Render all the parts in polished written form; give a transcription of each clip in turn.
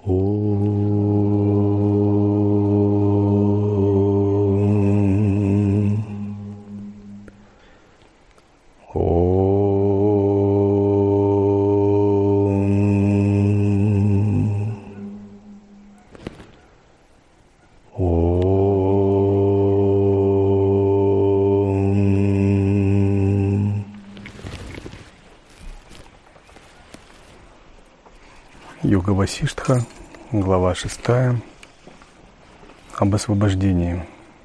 Йога Васиштха, глава 6, об освобождении.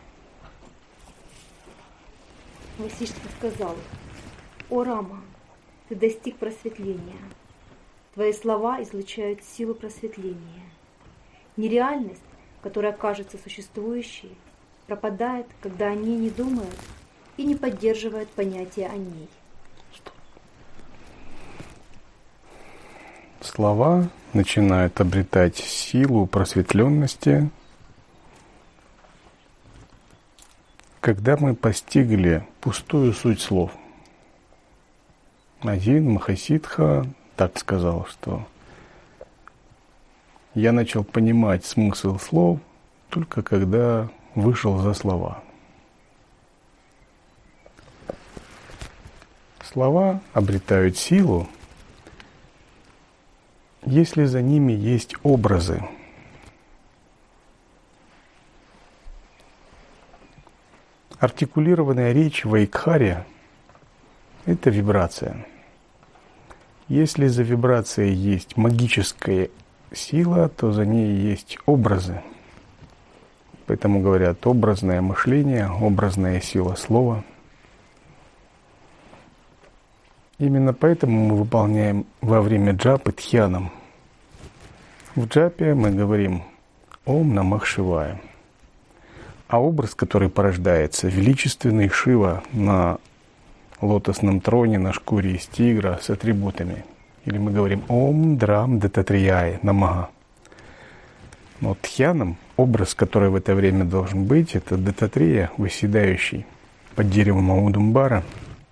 Васиштха сказал: «О Рама, ты достиг просветления. Твои слова излучают силу просветления. Нереальность, которая кажется существующей, пропадает, когда они не думают и не поддерживают понятия о ней». Слова начинают обретать силу просветленности, когда мы постигли пустую суть слов. Один Махасидха так сказал, что я начал понимать смысл слов только когда вышел за слова. Слова обретают силу, если за ними есть образы. Артикулированная речь в Айкхаре – это вибрация. Если за вибрацией есть магическая сила, то за ней есть образы. Поэтому говорят образное мышление, образная сила слова. Именно поэтому мы выполняем во время джапы дхьянам. В джапе мы говорим «Ом Намах Шивая». А образ, который порождается, величественный Шива на лотосном троне, на шкуре из тигра с атрибутами. Или мы говорим «Ом Драм Дататрияй Намаха». Но дхьянам образ, который в это время должен быть, это Дататрия, восседающий под деревом Аудумбара,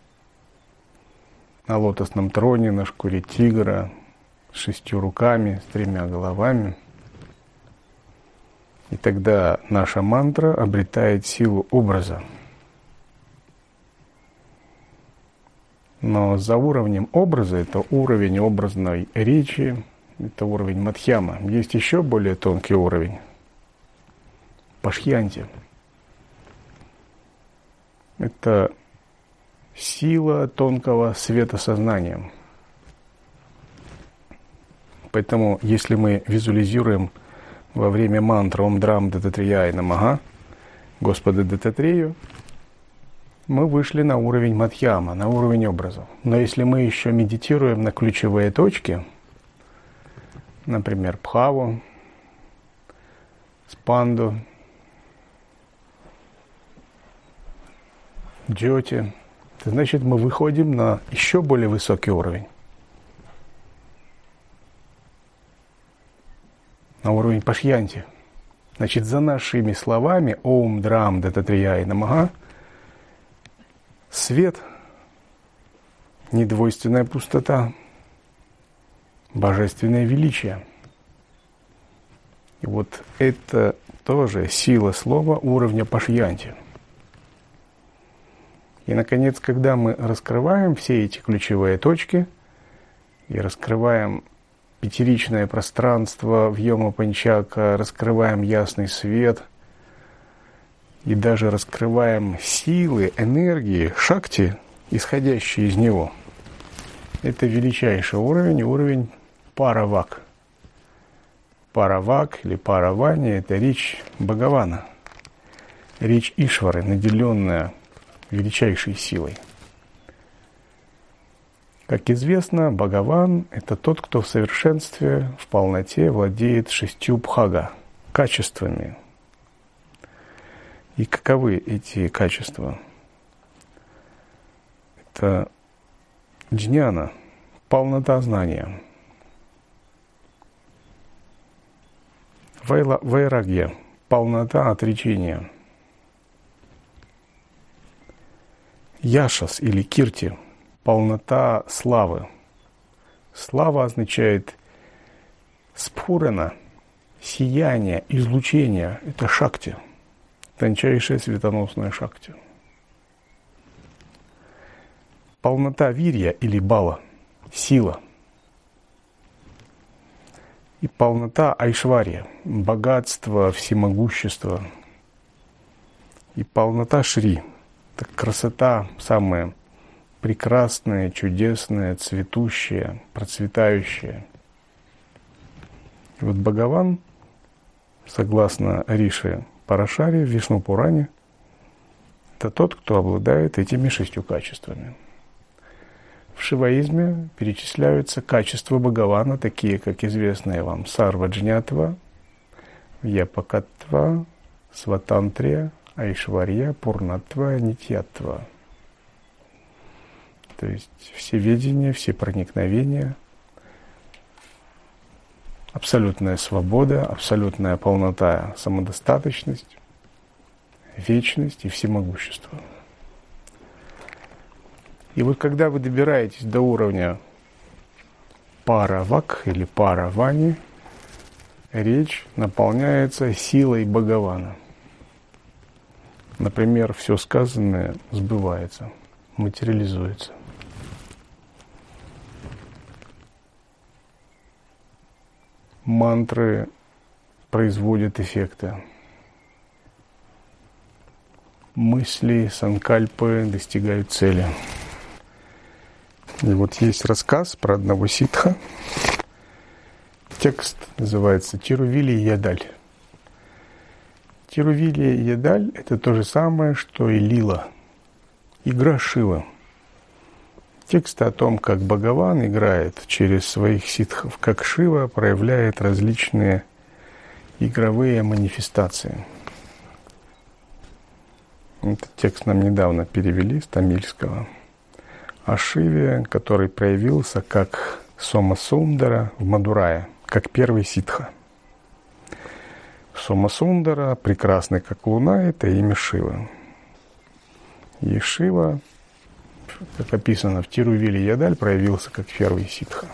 на лотосном троне, на шкуре тигра, с 6 руками, с 3 головами. И тогда наша мантра обретает силу образа. Но за уровнем образа, это уровень образной речи, это уровень мадхьяма. Есть еще более тонкий уровень – пашьянти. Это сила тонкого светосознания. Поэтому, если мы визуализируем во время мантры «Ом Драм Дататрияй Намаха» Господа Дататрею, мы вышли на уровень мадхьяма, на уровень образов. Но если мы еще медитируем на ключевые точки, например, Бхаву, Спанду, Джьоти, значит, мы выходим на еще более высокий уровень. На уровень пашьянти. Значит, за нашими словами «Ом Драм Дататрияй Намаха» свет, недвойственная пустота, божественное величие. И вот это тоже сила слова уровня пашьянти. И, наконец, когда мы раскрываем все эти ключевые точки и раскрываем пятеричное пространство в Йома-Панчака, раскрываем ясный свет и даже раскрываем силы, энергии, шакти, исходящие из него, это величайший уровень, уровень паравак. Паравак или паравани – это речь Бхагавана, речь Ишвары, наделенная величайшей силой. Как известно, Бхагаван – это тот, кто в совершенстве, в полноте владеет 6 бхага, качествами. И каковы эти качества? Это джняна, полнота знания. Вайрагья, полнота отречения. Яшас или кирти, полнота славы. Слава означает спхурана, сияние, излучение – это шакти, тончайшая светоносная шакти. Полнота вирья или бала – сила. И полнота айшварья – богатство, всемогущество. И полнота шри – это красота самая прекрасная, чудесная, цветущая, процветающая. И вот Бхагаван, согласно Риши Парашаре в Вишну-Пуране, это тот, кто обладает этими 6 качествами. В шиваизме перечисляются качества Бхагавана, такие как известные вам Сарваджнятва, Вьяпакатва, Сватантрия, Айшварья, Пурнатва, Нитьятва. То есть всеведение, всепроникновение, абсолютная свобода, абсолютная полнота, самодостаточность, вечность и всемогущество. И вот когда вы добираетесь до уровня паравак или паравани, речь наполняется силой Бхагавана. Например, все сказанное сбывается, материализуется. Мантры производят эффекты. Мысли, санкальпы достигают цели. И вот есть рассказ про одного ситха. Текст называется «Тирувили Ядаль». Тирувили Ядаль – это то же самое, что и лила, игра Шивы. Текст о том, как Бхагаван играет через своих ситхов, как Шива проявляет различные игровые манифестации. Этот текст нам недавно перевели с тамильского. О Шиве, который проявился как Сомасундара в Мадурае, как первый ситха. Сомасундара, прекрасный как луна, это имя Шивы. И Шива, как описано в Тирувили Ядаль, проявился как первый ситха.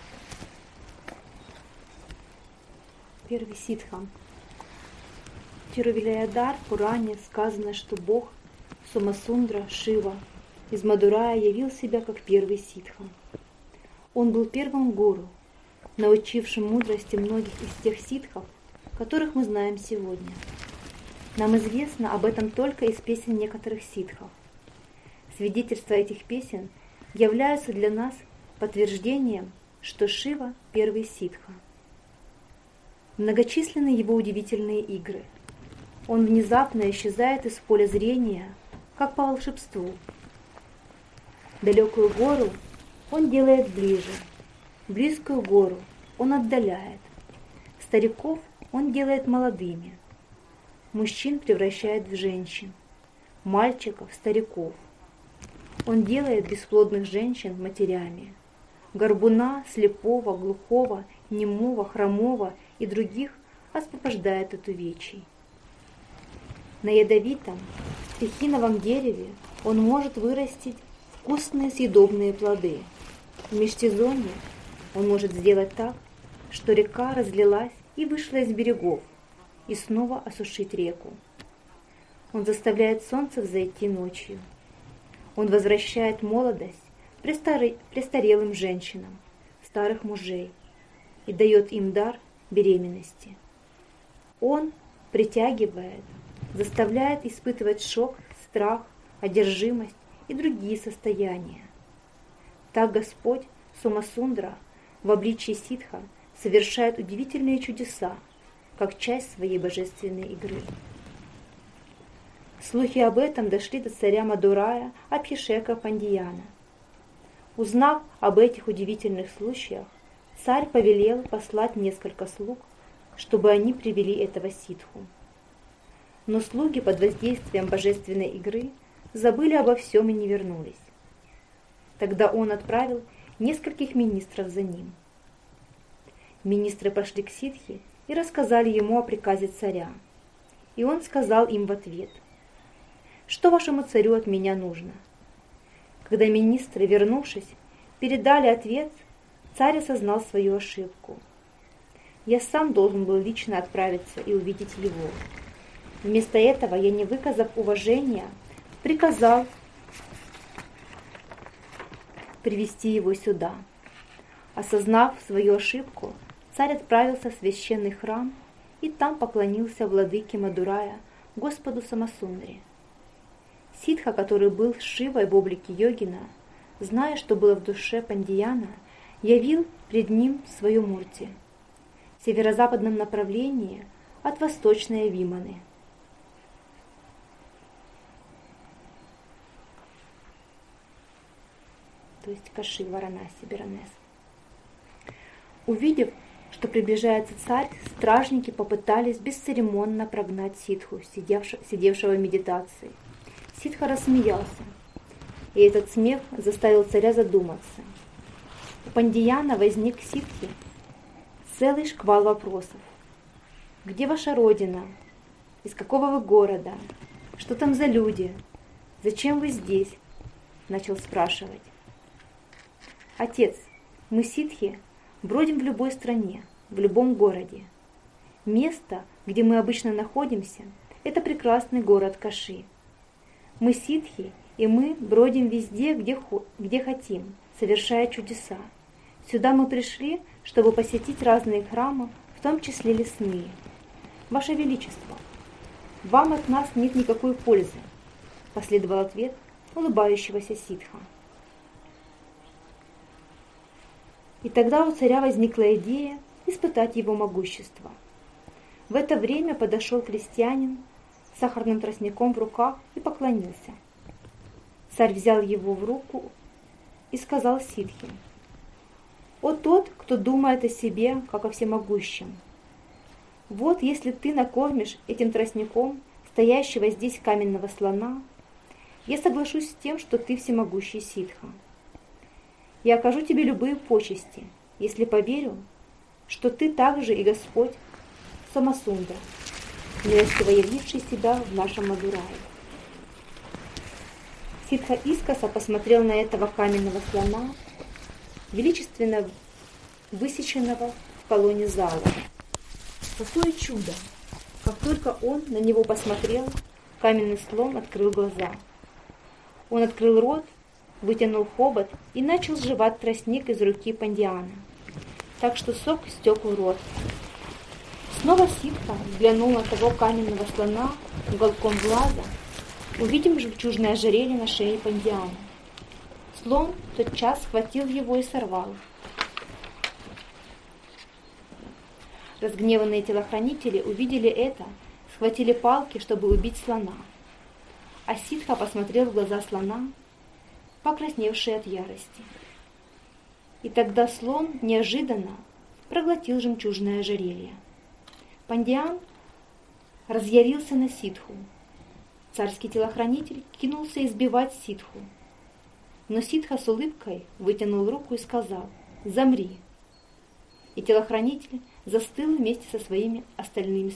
Первый ситха. В Тирувили Ядаль в Пуране сказано, что Бог Сомасундра, Шива, из Мадурая явил себя как первый ситха. Он был первым гуру, научившим мудрости многих из тех ситхов, которых мы знаем сегодня. Нам известно об этом только из песен некоторых ситхов. Свидетельства этих песен являются для нас подтверждением, что Шива – первый ситха. Многочисленны его удивительные игры. Он внезапно исчезает из поля зрения, как по волшебству. Далекую гору он делает ближе, близкую гору он отдаляет. Стариков он делает молодыми, мужчин превращает в женщин, мальчиков – стариков. Он делает бесплодных женщин матерями, горбуна, слепого, глухого, немого, хромого и других освобождает от увечий. На ядовитом, стихиновом дереве он может вырастить вкусные съедобные плоды. В межсезонье он может сделать так, что река разлилась и вышла из берегов, и снова осушить реку. Он заставляет солнце взойти ночью. Он возвращает молодость престарелым женщинам, старых мужей, и дает им дар беременности. Он притягивает, заставляет испытывать шок, страх, одержимость и другие состояния. Так Господь Сомасундра в обличии ситха совершает удивительные чудеса, как часть своей божественной игры. Слухи об этом дошли до царя Мадурая Абхишека Пандияна. Узнав об этих удивительных случаях, царь повелел послать несколько слуг, чтобы они привели этого ситху. Но слуги под воздействием божественной игры забыли обо всем и не вернулись. Тогда он отправил нескольких министров за ним. Министры пошли к ситхе и рассказали ему о приказе царя. И он сказал им в ответ: «Что вашему царю от меня нужно?» Когда министры, вернувшись, передали ответ, царь осознал свою ошибку. Я сам должен был лично отправиться и увидеть его. Вместо этого я, не выказав уважения, приказал привести его сюда. Осознав свою ошибку, царь отправился в священный храм и там поклонился владыке Мадурая, Господу Самасундре. Ситха, который был с Шивой в облике йогина, зная, что было в душе Пандияна, явил пред ним свою мурти в северо-западном направлении от восточной Виманы. То есть Каши, Варанаси, Беранес. Увидев, что приближается царь, стражники попытались бесцеремонно прогнать ситху, сидевшего в медитации. Ситха рассмеялся, и этот смех заставил царя задуматься. У Пандияна возник к ситхе целый шквал вопросов. Где ваша родина? Из какого вы города? Что там за люди? Зачем вы здесь? Начал спрашивать. Отец, мы ситхи бродим в любой стране, в любом городе. Место, где мы обычно находимся, это прекрасный город Каши. Мы ситхи, и мы бродим везде, где хотим, совершая чудеса. Сюда мы пришли, чтобы посетить разные храмы, в том числе лесные. Ваше Величество, вам от нас нет никакой пользы, последовал ответ улыбающегося ситха. И тогда у царя возникла идея испытать его могущество. В это время подошел крестьянин с сахарным тростником в руках и поклонился. Царь взял его в руку и сказал ситхе: «О тот, кто думает о себе, как о всемогущем! Вот если ты накормишь этим тростником стоящего здесь каменного слона, я соглашусь с тем, что ты всемогущий ситха. Я окажу тебе любые почести, если поверю, что ты также и Господь Самасундра, милостиво явивший себя в нашем Мадурае». Ситха искоса посмотрел на этого каменного слона, величественно высеченного в колонне зала. Какое чудо! Как только он на него посмотрел, каменный слон открыл глаза. Он открыл рот, вытянул хобот и начал сживать тростник из руки Пандияна, так что сок стек в рот. Снова ситха взглянул на того каменного слона уголком глаза, увидев жемчужное ожерелье на шее Пандияна. Слон тотчас схватил его и сорвал. Разгневанные телохранители увидели это, схватили палки, чтобы убить слона. А ситха посмотрел в глаза слона, покрасневший от ярости. И тогда слон неожиданно проглотил жемчужное ожерелье. Пандиян разъярился на ситху. Царский телохранитель кинулся избивать ситху. Но ситха с улыбкой вытянул руку и сказал: «Замри!» И телохранитель застыл вместе со всеми остальными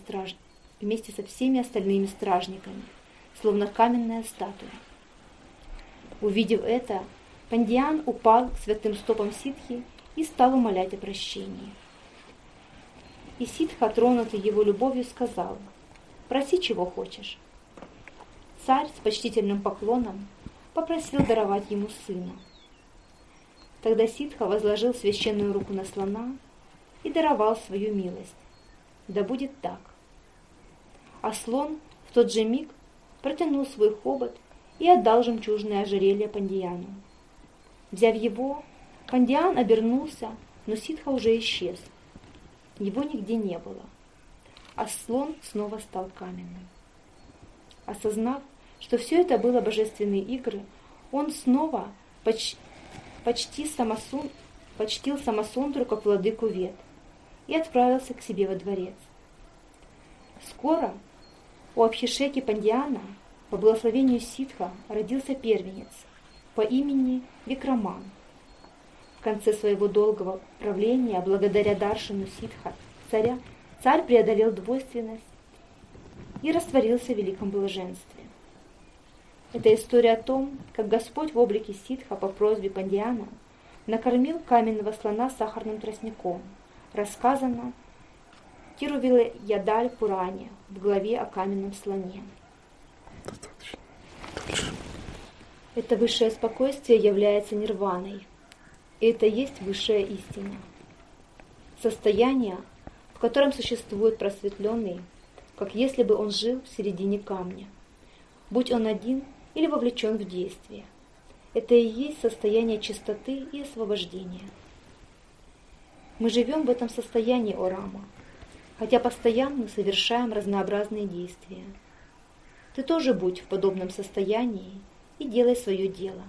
стражниками, словно каменная статуя. Увидев это, Пандиян упал к святым стопам ситхи и стал умолять о прощении. И ситха, тронутый его любовью, сказал: «Проси, чего хочешь». Царь с почтительным поклоном попросил даровать ему сына. Тогда ситха возложил священную руку на слона и даровал свою милость. Да будет так. А слон в тот же миг протянул свой хобот и отдал жемчужное ожерелье Пандияну. Взяв его, Пандиян обернулся, но ситха уже исчез. Его нигде не было, а слон снова стал каменным. Осознав, что все это было божественные игры, он снова почтил Самасундру как владыку Вед и отправился к себе во дворец. Скоро у Абхишеки Пандияна по благословению ситха родился первенец по имени Викраман. В конце своего долгого правления, благодаря даршину ситха царя, царь преодолел двойственность и растворился в великом блаженстве. Это история о том, как Господь в облике ситха по просьбе Пандияна накормил каменного слона сахарным тростником, рассказана Тирувилаядаль Пуране в главе о каменном слоне. Достаточно. Дальше. Это высшее спокойствие является нирваной. И это есть высшая истина. Состояние, в котором существует просветленный, как если бы он жил в середине камня, будь он один или вовлечен в действие. Это и есть состояние чистоты и освобождения. Мы живем в этом состоянии, о Рама, хотя постоянно совершаем разнообразные действия. Ты тоже будь в подобном состоянии и делай свое дело.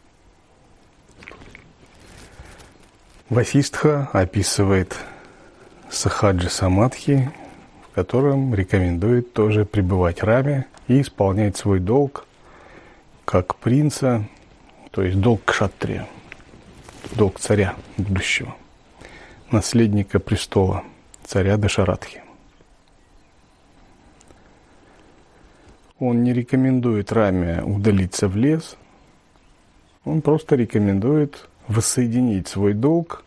Васистха описывает сахаджи самадхи, в котором рекомендует тоже пребывать Раме и исполнять свой долг как принца, то есть долг кшатрия, долг царя будущего, наследника престола, царя Дашаратхи. Он не рекомендует Раме удалиться в лес, он просто рекомендует воссоединить свой долг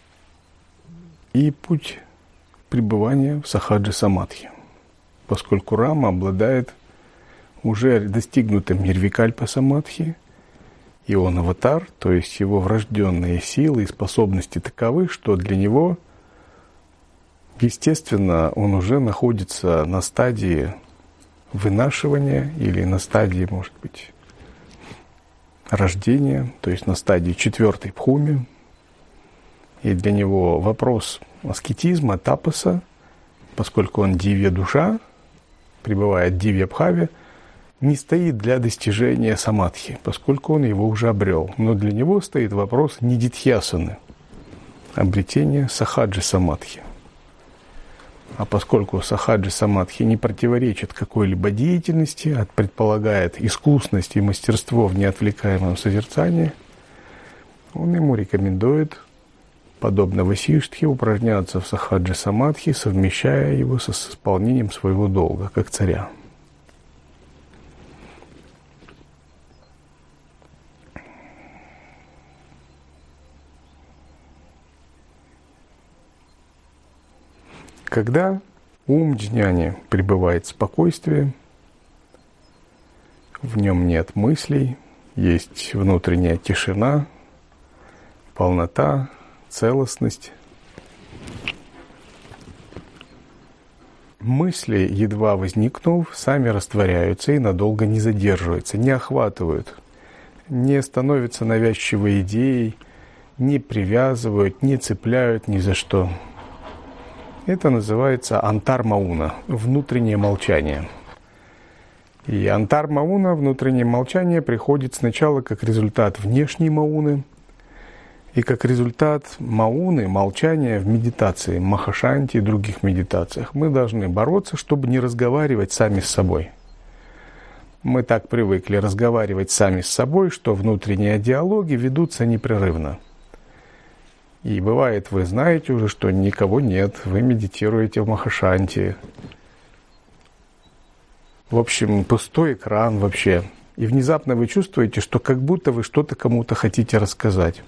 и путь пребывания в сахаджи самадхи, поскольку Рама обладает уже достигнутым нирвикальпа самадхи, и он аватар, то есть его врожденные силы и способности таковы, что для него, естественно, он уже находится на стадии вынашивания или на стадии, может быть, рождения, то есть на стадии 4-й бхуми. И для него вопрос аскетизма, тапаса, поскольку он дивья душа, пребывает в дивья бхаве, не стоит для достижения самадхи, поскольку он его уже обрел. Но для него стоит вопрос нидитхьясаны, обретения сахаджи самадхи. А поскольку сахаджи самадхи не противоречит какой-либо деятельности, а предполагает искусность и мастерство в неотвлекаемом созерцании, он ему рекомендует, подобно Васиштхе, упражняться в сахаджи самадхи, совмещая его с исполнением своего долга, как царя. Когда ум джняни пребывает в спокойствии, в нем нет мыслей, есть внутренняя тишина, полнота, целостность. Мысли, едва возникнув, сами растворяются и надолго не задерживаются, не охватывают, не становятся навязчивой идеей, не привязывают, не цепляют ни за что. Это называется антар-мауна, внутреннее молчание. И антар-мауна, внутреннее молчание, приходит сначала как результат внешней мауны и как результат мауны, молчания в медитации, махашанти и других медитациях. Мы должны бороться, чтобы не разговаривать сами с собой. Мы так привыкли разговаривать сами с собой, что внутренние диалоги ведутся непрерывно. И бывает, вы знаете уже, что никого нет, вы медитируете в махашанти. В общем, пустой экран вообще. И внезапно вы чувствуете, что как будто вы что-то кому-то хотите рассказать.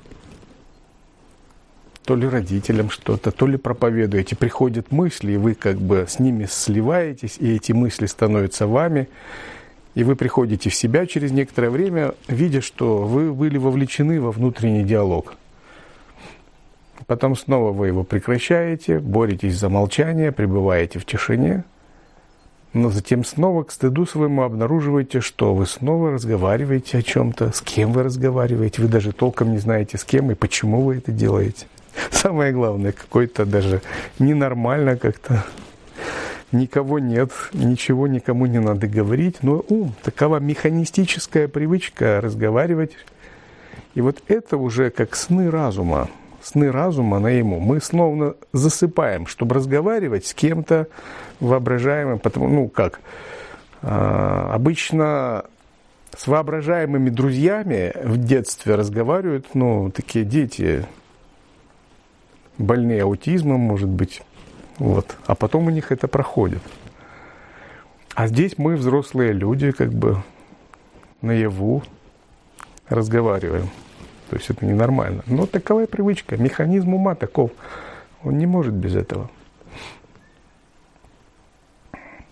То ли родителям что-то, то ли проповедуете. Приходят мысли, и вы как бы с ними сливаетесь, и эти мысли становятся вами. И вы приходите в себя через некоторое время, видя, что вы были вовлечены во внутренний диалог. Потом снова вы его прекращаете, боретесь за молчание, пребываете в тишине, но затем снова к стыду своему обнаруживаете, что вы снова разговариваете о чем-то, с кем вы разговариваете, вы даже толком не знаете с кем и почему вы это делаете. Самое главное, какой-то даже ненормально как-то, никого нет, ничего никому не надо говорить, но такова механистическая привычка разговаривать. И вот это уже как сны разума наяву. Мы словно засыпаем, чтобы разговаривать с кем-то воображаемым. Потому, обычно с воображаемыми друзьями в детстве разговаривают, такие дети, больные аутизмом, может быть. Вот. А потом у них это проходит. А здесь мы, взрослые люди, как бы наяву разговариваем. То есть это ненормально. Но такова привычка, механизм ума таков. Он не может без этого.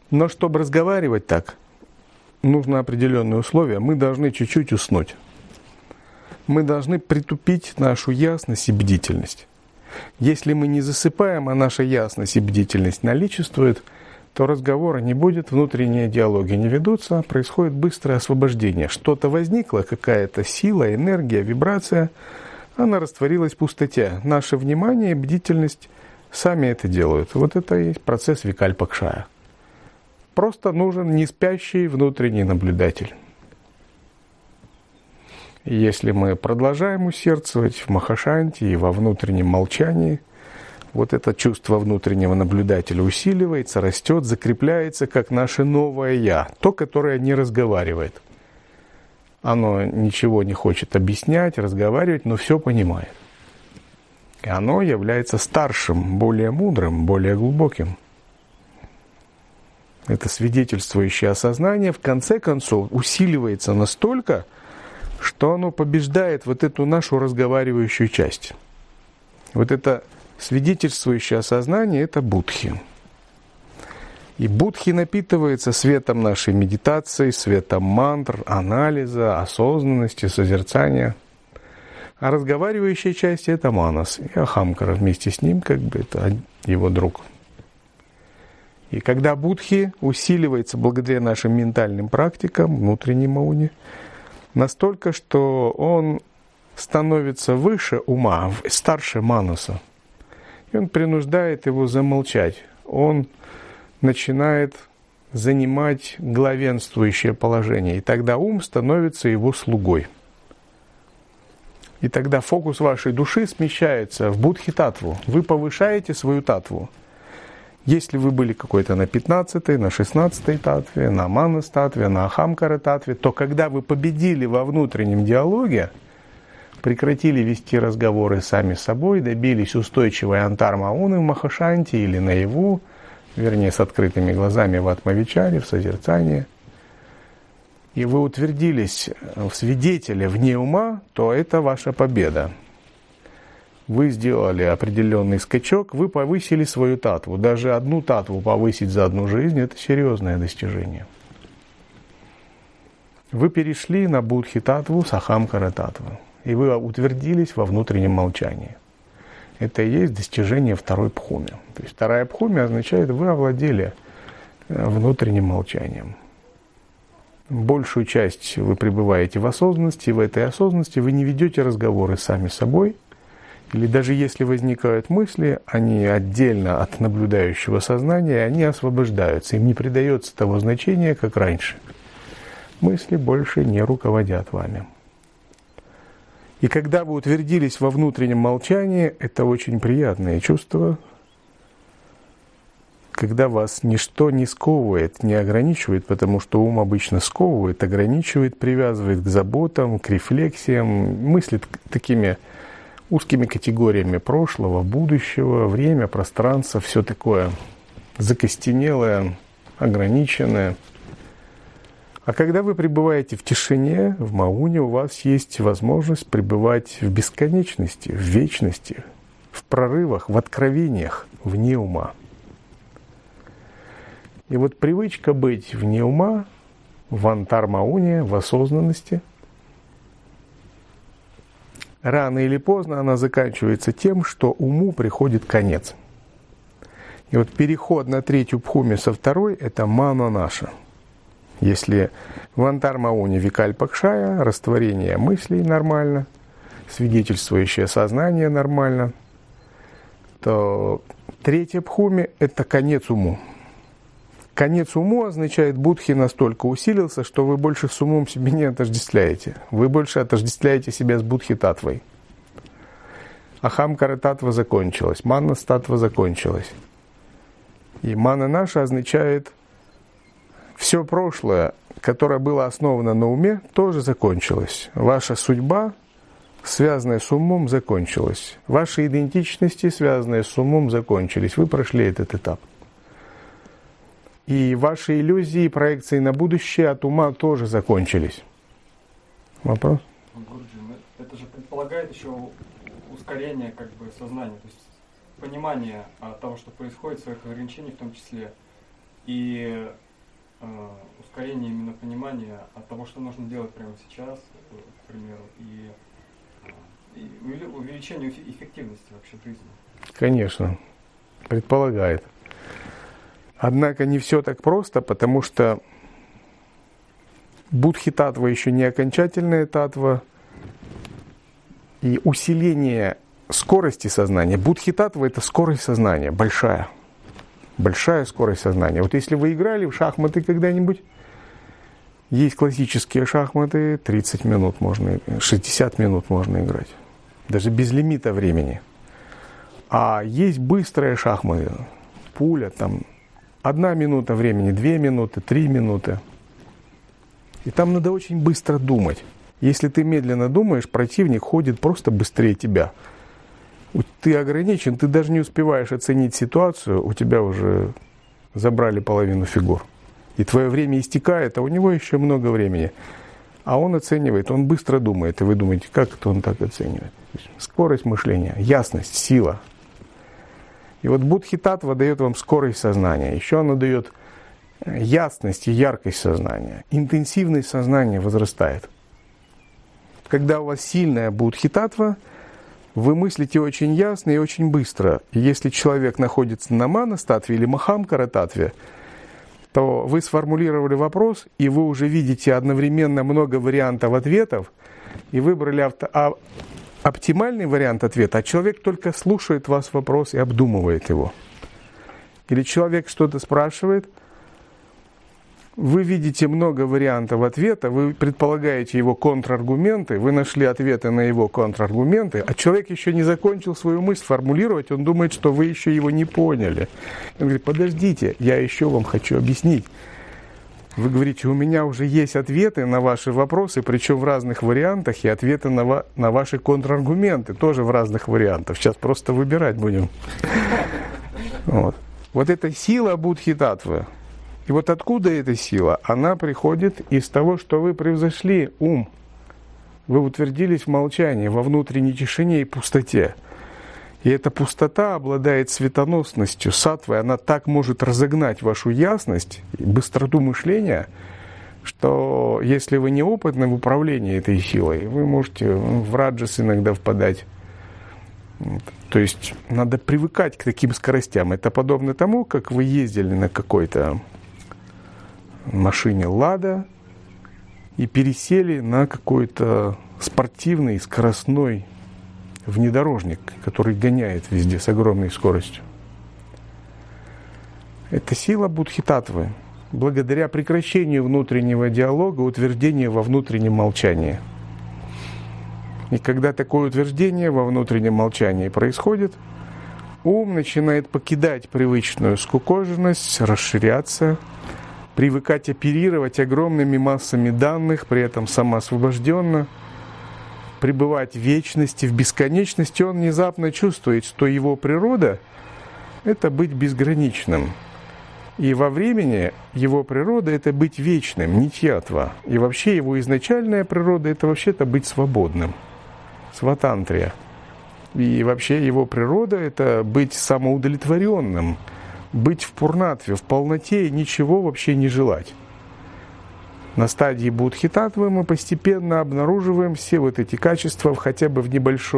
Но чтобы разговаривать так, нужно определенные условия. Мы должны чуть-чуть уснуть. Мы должны притупить нашу ясность и бдительность. Если мы не засыпаем, а наша ясность и бдительность наличествует, то разговора не будет, внутренние диалоги не ведутся, происходит быстрое освобождение. Что-то возникло, какая-то сила, энергия, вибрация, она растворилась в пустоте. Наше внимание и бдительность сами это делают. Вот это и есть процесс викальпа-кшая. Просто нужен неспящий внутренний наблюдатель. И если мы продолжаем усердствовать в Махашанти и во внутреннем молчании, вот это чувство внутреннего наблюдателя усиливается, растет, закрепляется, как наше новое «я», то, которое не разговаривает. Оно ничего не хочет объяснять, разговаривать, но все понимает. И оно является старшим, более мудрым, более глубоким. Это свидетельствующее осознание, в конце концов, усиливается настолько, что оно побеждает вот эту нашу разговаривающую часть. Вот это свидетельствующее осознание – это будхи. И будхи напитывается светом нашей медитации, светом мантр, анализа, осознанности, созерцания. А разговаривающая часть – это манас. И ахамкара вместе с ним, как бы это его друг. И когда будхи усиливается благодаря нашим ментальным практикам, внутренней мауни, настолько, что он становится выше ума, старше манаса. И он принуждает его замолчать. Он начинает занимать главенствующее положение. И тогда ум становится его слугой. И тогда фокус вашей души смещается в будхи-татву. Вы повышаете свою татву. Если вы были какой-то на 15-й, на 16-й татве, на манас-татве, на ахамкара-татве, то когда вы победили во внутреннем диалоге, прекратили вести разговоры сами с собой, добились устойчивой антар-мауны в Махашанти или наяву, вернее, с открытыми глазами в атмавичаре, в созерцании, и вы утвердились в свидетеле вне ума, то это ваша победа. Вы сделали определенный скачок, вы повысили свою татву. Даже одну татву повысить за одну жизнь – это серьезное достижение. Вы перешли на будхи-татву с ахамкара-татвы, и вы утвердились во внутреннем молчании. Это и есть достижение второй пхуми. То есть вторая пхуми означает, вы овладели внутренним молчанием. Большую часть вы пребываете в осознанности, и в этой осознанности вы не ведете разговоры сами с собой, или даже если возникают мысли, они отдельно от наблюдающего сознания, они освобождаются, им не придается того значения, как раньше. Мысли больше не руководят вами. И когда вы утвердились во внутреннем молчании, это очень приятное чувство, когда вас ничто не сковывает, не ограничивает, потому что ум обычно сковывает, ограничивает, привязывает к заботам, к рефлексиям, мыслит такими узкими категориями прошлого, будущего, время, пространство, все такое закостенелое, ограниченное. А когда вы пребываете в тишине, в мауне, у вас есть возможность пребывать в бесконечности, в вечности, в прорывах, в откровениях, вне ума. И вот привычка быть вне ума, в антар-мауне, в осознанности, рано или поздно она заканчивается тем, что уму приходит конец. И вот переход на третью пхуми со второй – это мано наша. Если в антар-мауне викальпа-кшая, растворение мыслей нормально, свидетельствующее сознание нормально, то третья пхуми – это конец уму. Конец уму означает, будхи настолько усилился, что вы больше с умом себе не отождествляете. Вы больше отождествляете себя с будхи-татвой. Ахамкара-татва закончилась, манас-татва закончилась. И мана наша означает, все прошлое, которое было основано на уме, тоже закончилось. Ваша судьба, связанная с умом, закончилась. Ваши идентичности, связанные с умом, закончились. Вы прошли этот этап. И ваши иллюзии и проекции на будущее от ума тоже закончились. Вопрос? Это же предполагает еще ускорение как бы сознания, то есть понимание того, что происходит, своих ограничений в том числе. и ускорение именно понимания от того, что нужно делать прямо сейчас, к примеру, и увеличение эффективности вообще жизни. Конечно, предполагает. Однако не все так просто, потому что Бодхитаттва еще не окончательная татва, и усиление скорости сознания. Бодхитаттва – это скорость сознания, большая скорость сознания. Вот если вы играли в шахматы когда-нибудь, есть классические шахматы, 30 минут можно, 60 минут можно играть, даже без лимита времени. А есть быстрые шахматы, пуля, там 1 минута времени, 2 минуты, 3 минуты. И там надо очень быстро думать. Если ты медленно думаешь, противник ходит просто быстрее тебя. Ты ограничен, ты даже не успеваешь оценить ситуацию, у тебя уже забрали половину фигур. И твое время истекает, а у него еще много времени. А он оценивает, он быстро думает. И вы думаете, как это он так оценивает? Скорость мышления, ясность, сила. И вот Бодхитаттва дает вам скорость сознания. Еще она дает ясность и яркость сознания. Интенсивность сознания возрастает. Когда у вас сильная Бодхитаттва, вы мыслите очень ясно и очень быстро. И если человек находится на мана-статтве или махамкара-таттве, то вы сформулировали вопрос, и вы уже видите одновременно много вариантов ответов, и выбрали оптимальный вариант ответа, а человек только слушает вас вопрос и обдумывает его. Или человек что-то спрашивает, вы видите много вариантов ответа, вы предполагаете его контраргументы, вы нашли ответы на его контраргументы, а человек еще не закончил свою мысль формулировать, он думает, что вы еще его не поняли. Он говорит, подождите, я еще вам хочу объяснить. Вы говорите, у меня уже есть ответы на ваши вопросы, причем в разных вариантах, и ответы на ваши контраргументы тоже в разных вариантах. Сейчас просто выбирать будем. Вот это сила Бодхитаттвы. И вот откуда эта сила? Она приходит из того, что вы превзошли ум. Вы утвердились в молчании, во внутренней тишине и пустоте. И эта пустота обладает светоносностью, саттвой. Она так может разогнать вашу ясность и быстроту мышления, что если вы неопытны в управлении этой силой, вы можете в раджас иногда впадать. То есть надо привыкать к таким скоростям. Это подобно тому, как вы ездили на какой-то машине «Лада» и пересели на какой-то спортивный, скоростной внедорожник, который гоняет везде с огромной скоростью. Это сила Бодхитаттвы, благодаря прекращению внутреннего диалога, утверждению во внутреннем молчании. И когда такое утверждение во внутреннем молчании происходит, ум начинает покидать привычную скукоженность, расширяться, привыкать оперировать огромными массами данных, при этом самоосвобожденно, пребывать в вечности, в бесконечности. Он внезапно чувствует, что его природа – это быть безграничным. И во времени его природа – это быть вечным, нитьятва. И вообще его изначальная природа – это вообще-то быть свободным, сватантрия. И вообще его природа – это быть самоудовлетворенным, быть в пурнатве, в полноте и ничего вообще не желать. На стадии Бодхитаттвы мы постепенно обнаруживаем все вот эти качества хотя бы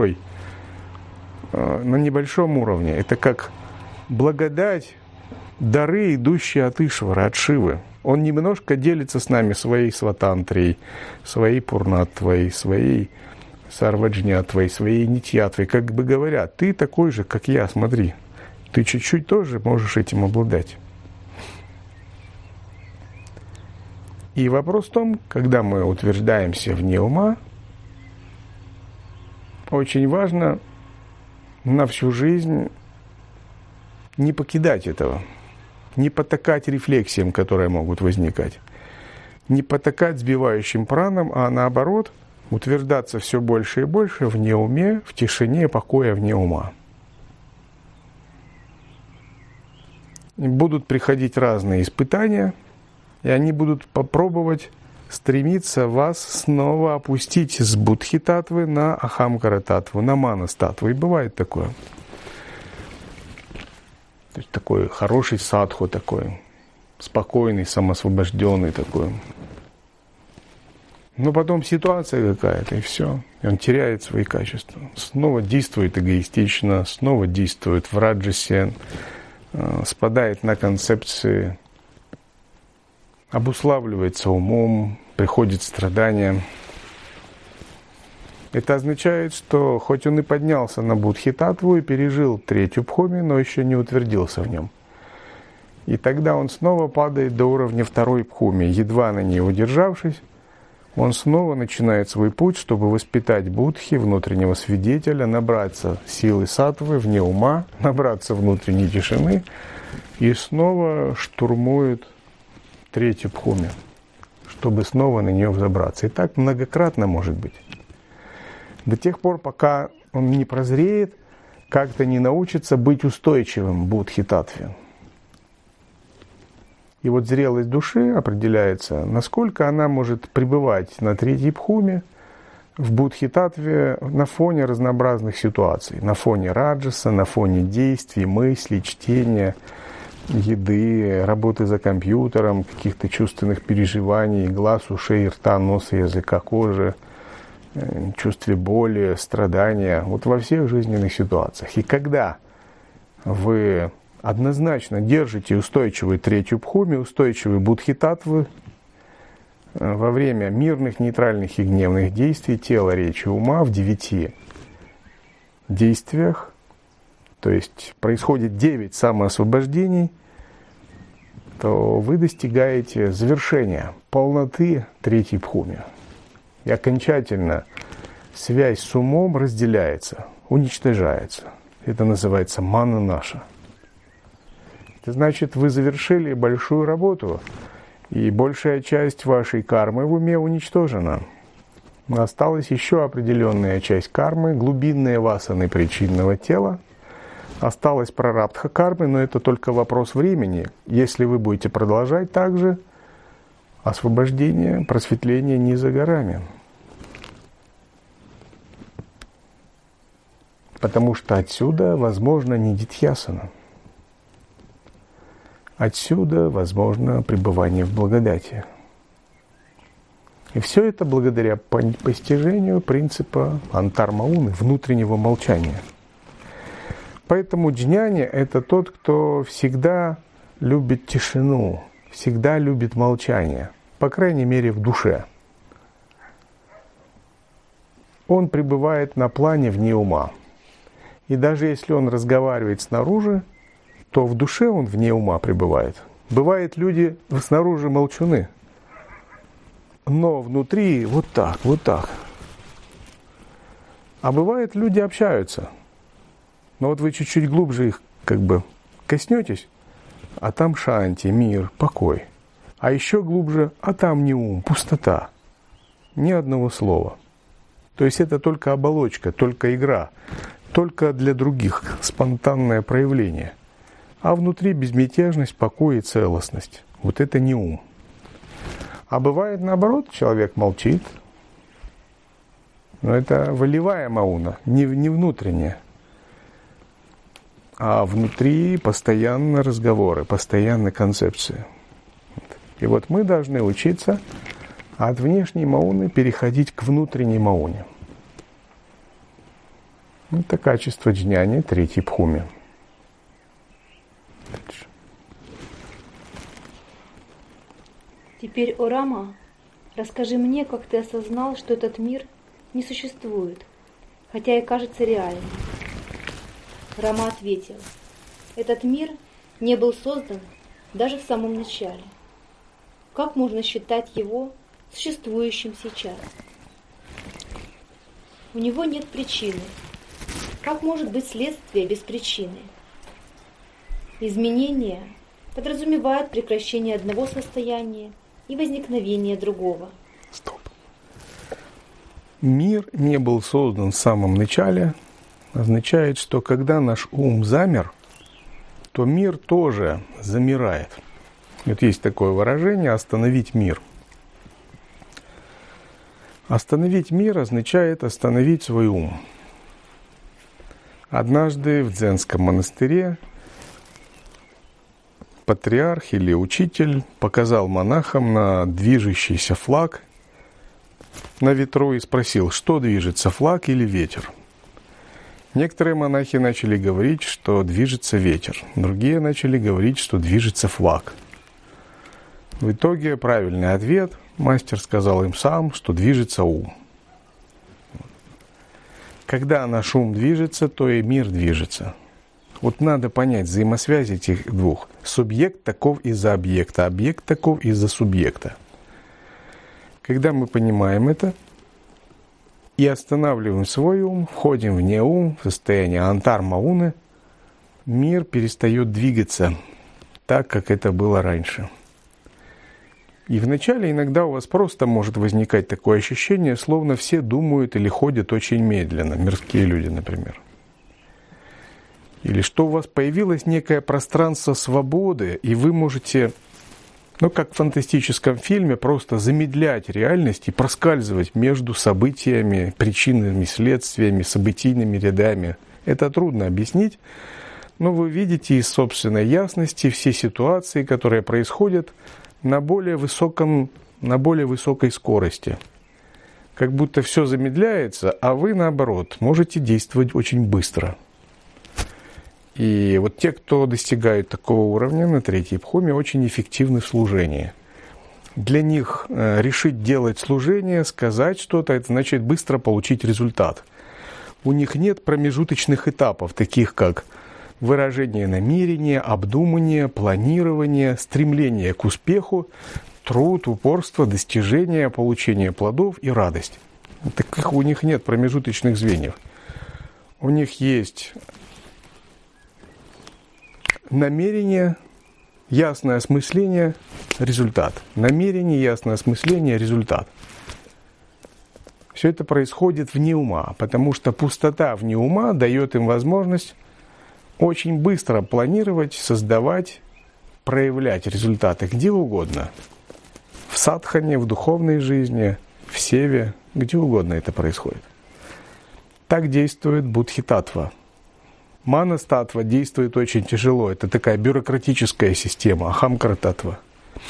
на небольшом уровне. Это как благодать, дары, идущие от Ишвара, от Шивы. Он немножко делится с нами своей сватантрией, своей пурнатвой, своей сарваджнятвой, своей нитьятвой. Как бы говоря, ты такой же, как я, смотри. Ты чуть-чуть тоже можешь этим обладать. И вопрос в том, когда мы утверждаемся вне ума, очень важно на всю жизнь не покидать этого, не потакать рефлексиям, которые могут возникать, не потакать сбивающим пранам, а наоборот утверждаться все больше и больше в неуме, в тишине, покоя вне ума. Будут приходить разные испытания, и они будут попробовать стремиться вас снова опустить с Бодхитаттвы на Ахамкара-таттву, на мана-статтву. И бывает такое. То есть такой хороший садху такой, спокойный, самоосвобожденный такой. Но потом ситуация какая-то, и все. И он теряет свои качества. Снова действует эгоистично, снова действует в раджасе, спадает на концепции, обуславливается умом, приходит страдание. Это означает, что хоть он и поднялся на Бодхитаттву и пережил третью бхуми, но еще не утвердился в нем. И тогда он снова падает до уровня второй бхуми, едва на ней удержавшись. Он снова начинает свой путь, чтобы воспитать будхи, внутреннего свидетеля, набраться силы саттвы, вне ума, набраться внутренней тишины и снова штурмует третью бхуми, чтобы снова на нее взобраться. И так многократно может быть. До тех пор, пока он не прозреет, как-то не научится быть устойчивым в Бодхитаттве. И вот зрелость души определяется, насколько она может пребывать на третьей бхуме, в Бодхитаттве на фоне разнообразных ситуаций, на фоне раджаса, на фоне действий, мыслей, чтения, еды, работы за компьютером, каких-то чувственных переживаний, глаз, ушей, рта, носа, языка, кожи, чувстве боли, страдания, вот во всех жизненных ситуациях. И когда вы однозначно держите устойчивую третью бхуми, устойчивую Бодхитаттвы во время мирных, нейтральных и гневных действий тела, речи, ума в 9 действиях, то есть происходит 9 самоосвобождений, то вы достигаете завершения, полноты третьей бхуми. И окончательно связь с умом разделяется, уничтожается. Это называется мана наша. Это значит, вы завершили большую работу, и большая часть вашей кармы в уме уничтожена. Но осталась еще определенная часть кармы, глубинные васаны причинного тела. Осталась прарабдха кармы, но это только вопрос времени. Если вы будете продолжать так же, освобождение, просветление не за горами. Потому что отсюда возможно нидитьясана. Отсюда возможно пребывание в благодати. И все это благодаря постижению принципа антармауны, внутреннего молчания. Поэтому джняни – это тот, кто всегда любит тишину, всегда любит молчание, по крайней мере в душе. Он пребывает на плане вне ума. И даже если он разговаривает снаружи, то в душе он вне ума пребывает. Бывают люди снаружи молчуны, но внутри вот так, вот так. А бывает, люди общаются, но вот вы чуть-чуть глубже их как бы коснетесь, а там шанти, мир, покой. А еще глубже, а там не ум, пустота. Ни одного слова. То есть это только оболочка, только игра, только для других спонтанное проявление. А внутри безмятежность, покой и целостность. Вот это не ум. А бывает наоборот, человек молчит. Но это волевая мауна, не внутренняя. А внутри постоянно разговоры, постоянно концепции. И вот мы должны учиться от внешней мауны переходить к внутренней мауне. Это качество джняни, третьей бхуми. Теперь, о Рама, расскажи мне, как ты осознал, что этот мир не существует, хотя и кажется реальным. Рама ответил: этот мир не был создан даже в самом начале. Как можно считать его существующим сейчас? У него нет причины. Как может быть следствие без причины? Изменения подразумевают прекращение одного состояния и возникновение другого. Стоп. Мир не был создан в самом начале, означает, что когда наш ум замер, то мир тоже замирает. Вот есть такое выражение «остановить мир». Остановить мир означает остановить свой ум. Однажды в дзенском монастыре патриарх или учитель показал монахам на движущийся флаг на ветру и спросил, что движется, флаг или ветер? Некоторые монахи начали говорить, что движется ветер. Другие начали говорить, что движется флаг. В итоге правильный ответ, мастер сказал им сам, что движется ум. Когда наш ум движется, то и мир движется. Вот надо понять взаимосвязь этих двух. Субъект таков из-за объекта, объект таков из-за субъекта. Когда мы понимаем это и останавливаем свой ум, входим в неум, в состояние антармауны, мир перестает двигаться так, как это было раньше. И вначале иногда у вас просто может возникать такое ощущение, словно все думают или ходят очень медленно, мирские люди, например. Или что у вас появилось некое пространство свободы, и вы можете, как в фантастическом фильме, просто замедлять реальность и проскальзывать между событиями, причинами, следствиями, событийными рядами. Это трудно объяснить, но вы видите из собственной ясности все ситуации, которые происходят на более высокой скорости. Как будто все замедляется, а вы, наоборот, можете действовать очень быстро. И вот те, кто достигают такого уровня на третьей бхуме, очень эффективны в служении. Для них решить делать служение, сказать что-то, это значит быстро получить результат. У них нет промежуточных этапов, таких как выражение намерения, обдумывание, планирование, стремление к успеху, труд, упорство, достижение, получение плодов и радость. Таких у них нет промежуточных звеньев. У них есть намерение, ясное осмысление, результат. Намерение, ясное осмысление, результат. Все это происходит вне ума, потому что пустота вне ума дает им возможность очень быстро планировать, создавать, проявлять результаты где угодно. В садхане, в духовной жизни, в севе, где угодно это происходит. Так действует Бодхитаттва. Манас-таттва действует очень тяжело. Это такая бюрократическая система, Ахамкара-таттва.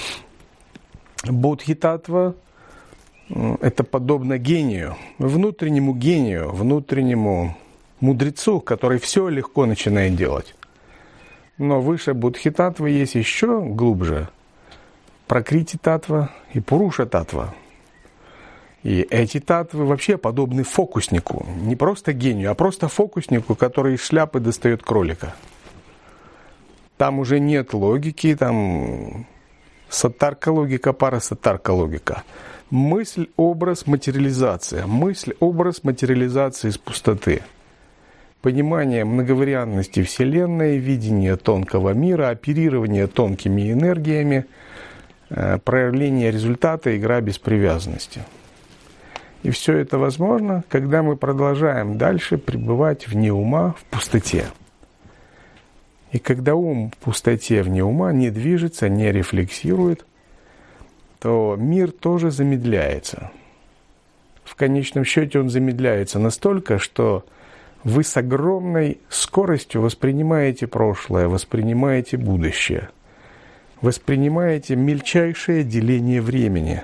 Бодхитаттва – это подобно гению, внутреннему мудрецу, который все легко начинает делать. Но выше Бодхитаттвы есть еще глубже Пракрити-таттва и Пуруша-таттва. И эти таттвы вообще подобны фокуснику. Не просто гению, а просто фокуснику, который из шляпы достает кролика. Там уже нет логики, там саттарка логика, парасаттарка логика. Мысль, образ, материализация. Мысль, образ, материализация из пустоты. Понимание многовариантности Вселенной, видение тонкого мира, оперирование тонкими энергиями, проявление результата, игра без привязанности. И все это возможно, когда мы продолжаем дальше пребывать вне ума, в пустоте. И когда ум в пустоте вне ума не движется, не рефлексирует, то мир тоже замедляется. В конечном счете он замедляется настолько, что вы с огромной скоростью воспринимаете прошлое, воспринимаете будущее, воспринимаете мельчайшее деление времени.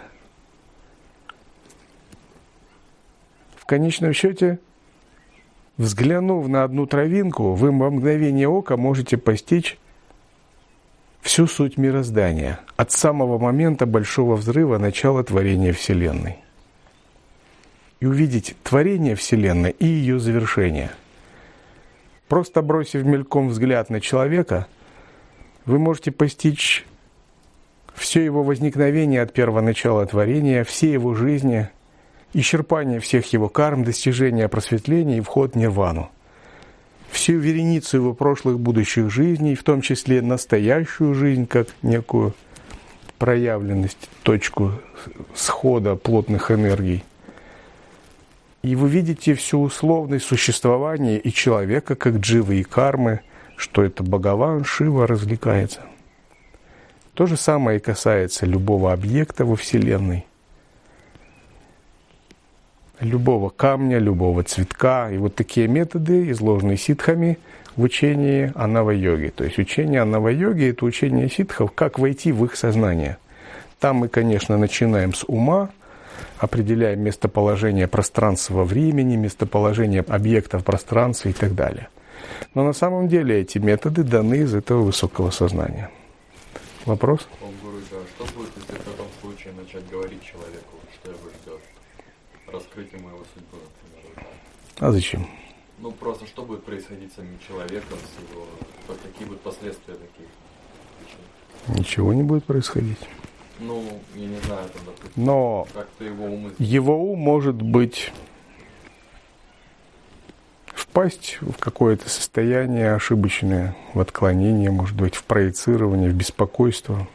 В конечном счете, взглянув на одну травинку, вы во мгновение ока можете постичь всю суть мироздания от самого момента Большого Взрыва, начала творения Вселенной. И увидеть творение Вселенной и ее завершение. Просто бросив мельком взгляд на человека, вы можете постичь все его возникновение от первоначала творения, все его жизни, исчерпание всех его карм, достижение просветления и вход в нирвану. Всю вереницу его прошлых будущих жизней, в том числе настоящую жизнь, как некую проявленность, точку схода плотных энергий. И вы видите всю условность существования и человека, как дживы и кармы, что это Бхагаван, Шива развлекается. То же самое и касается любого объекта во Вселенной. Любого камня, любого цветка. И вот такие методы, изложенные ситхами, в учении о Нава-йоге. То есть учение о Нава-йоге – это учение ситхов, как войти в их сознание. Там мы, конечно, начинаем с ума, определяем местоположение пространства во времени, местоположение объектов в пространстве и так далее. Но на самом деле эти методы даны из этого высокого сознания. Вопрос? Что будет, если в этом случае начать говорить человеку, что его ждет? Раскрыть ему его судьбу, например. А зачем? Ну, просто что будет происходить с самим человеком, с его... какие будут последствия таких вещей? Ничего не будет происходить. Ну, я не знаю, там, допустим, но как-то его ум может быть впасть в какое-то состояние ошибочное, в отклонение, может быть, в проецирование, в беспокойство.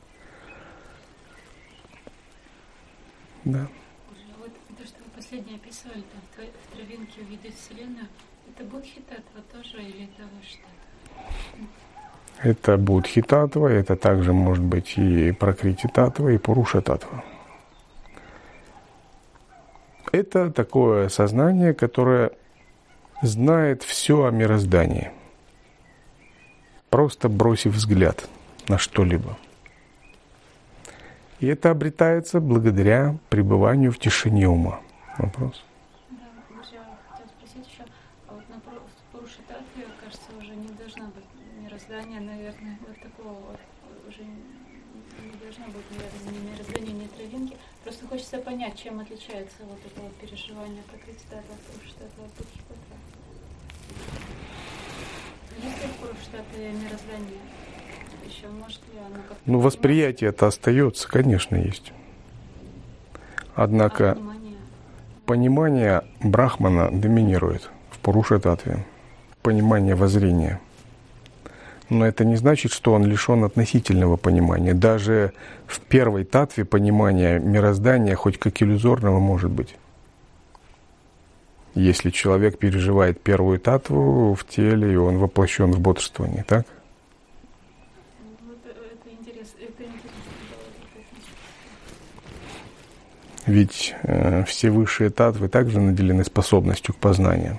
Да. Вот то, что вы последнее описывали, там, в травинке увидеть Вселенную, это Бодхитаттва тоже или это Вашта? Это Будхи-татва, это также может быть и Пракрити-татва, и Пуруша-татва. Это такое сознание, которое знает все о мироздании, просто бросив взгляд на что-либо. И это обретается благодаря пребыванию в тишине ума. Вопрос? Да, я хотела спросить еще, а вот на Пуруша-татве, кажется, уже не должна быть мироздания, наверное, вот такого вот, уже не должно быть ни мироздания, ни травинки. Просто хочется понять, чем отличается вот это вот переживание Пракрити-татва от Пуруша-татва от Будхи-татва. Есть ли в Пуруша-татве мироздание? Еще может ли оно как-то... Ну, восприятие-то остается, конечно, есть. Однако понимание Брахмана доминирует в Пуруша-татве. Понимание воззрения. Но это не значит, что он лишен относительного понимания. Даже в первой татве понимание мироздания хоть как иллюзорного может быть. Если человек переживает первую татву в теле, и он воплощен в бодрствовании, так? Это интересно. Ведь все высшие татвы также наделены способностью к познанию.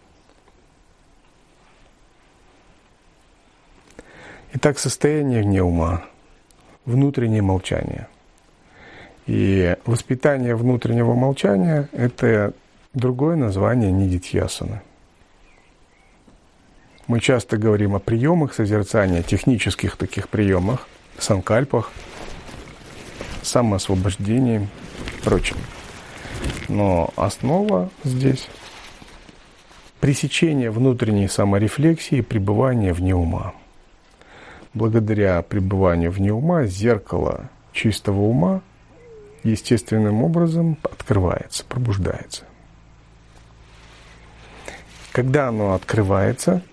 Итак, состояние вне ума, внутреннее молчание. И воспитание внутреннего молчания – это другое название нидидхьясаны. Мы часто говорим о приемах созерцания, технических таких приемах, санкальпах, самоосвобождении и прочем. Но основа здесь – пресечение внутренней саморефлексии и пребывание вне ума. Благодаря пребыванию вне ума зеркало чистого ума естественным образом открывается, пробуждается. Когда оно открывается,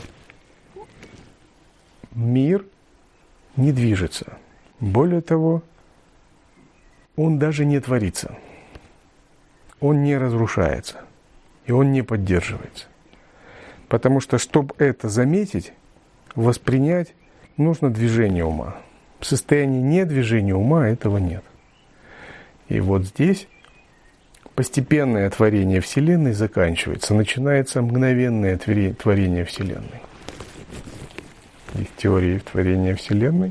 мир не движется. Более того, он даже не творится. Он не разрушается. И он не поддерживается. Потому что, чтобы это заметить, воспринять, нужно движение ума. В состоянии недвижения ума этого нет. И вот здесь постепенное творение Вселенной заканчивается. Начинается мгновенное творение Вселенной. Из теории творения Вселенной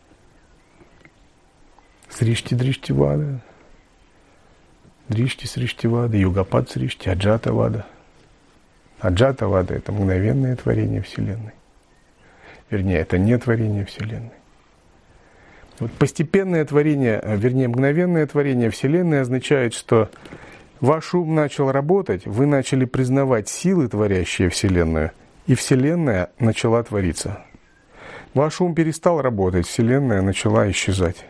Сришти-дришти-вада, Дришти-сришти-вада, Югапад-сришти, Аджата-вада. Аджата-вада – это мгновенное творение Вселенной. Вернее, это не творение Вселенной. Вот постепенное творение, вернее, мгновенное творение Вселенной означает, что ваш ум начал работать, вы начали признавать силы, творящие Вселенную, и Вселенная начала твориться. Ваш ум перестал работать, Вселенная начала исчезать.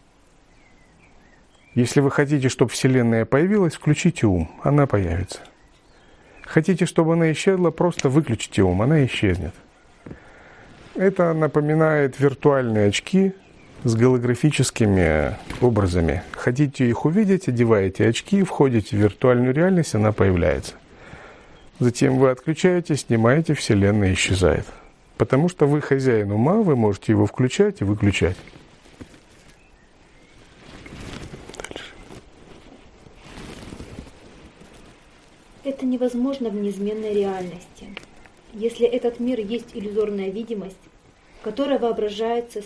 Если вы хотите, чтобы Вселенная появилась, включите ум, она появится. Хотите, чтобы она исчезла, просто выключите ум, она исчезнет. Это напоминает виртуальные очки с голографическими образами. Хотите их увидеть, одеваете очки, входите в виртуальную реальность, она появляется. Затем вы отключаете, снимаете, Вселенная исчезает. Потому что вы хозяин ума, вы можете его включать и выключать. Дальше. Это невозможно в неизменной реальности. если этот мир есть иллюзорная видимость, которая воображается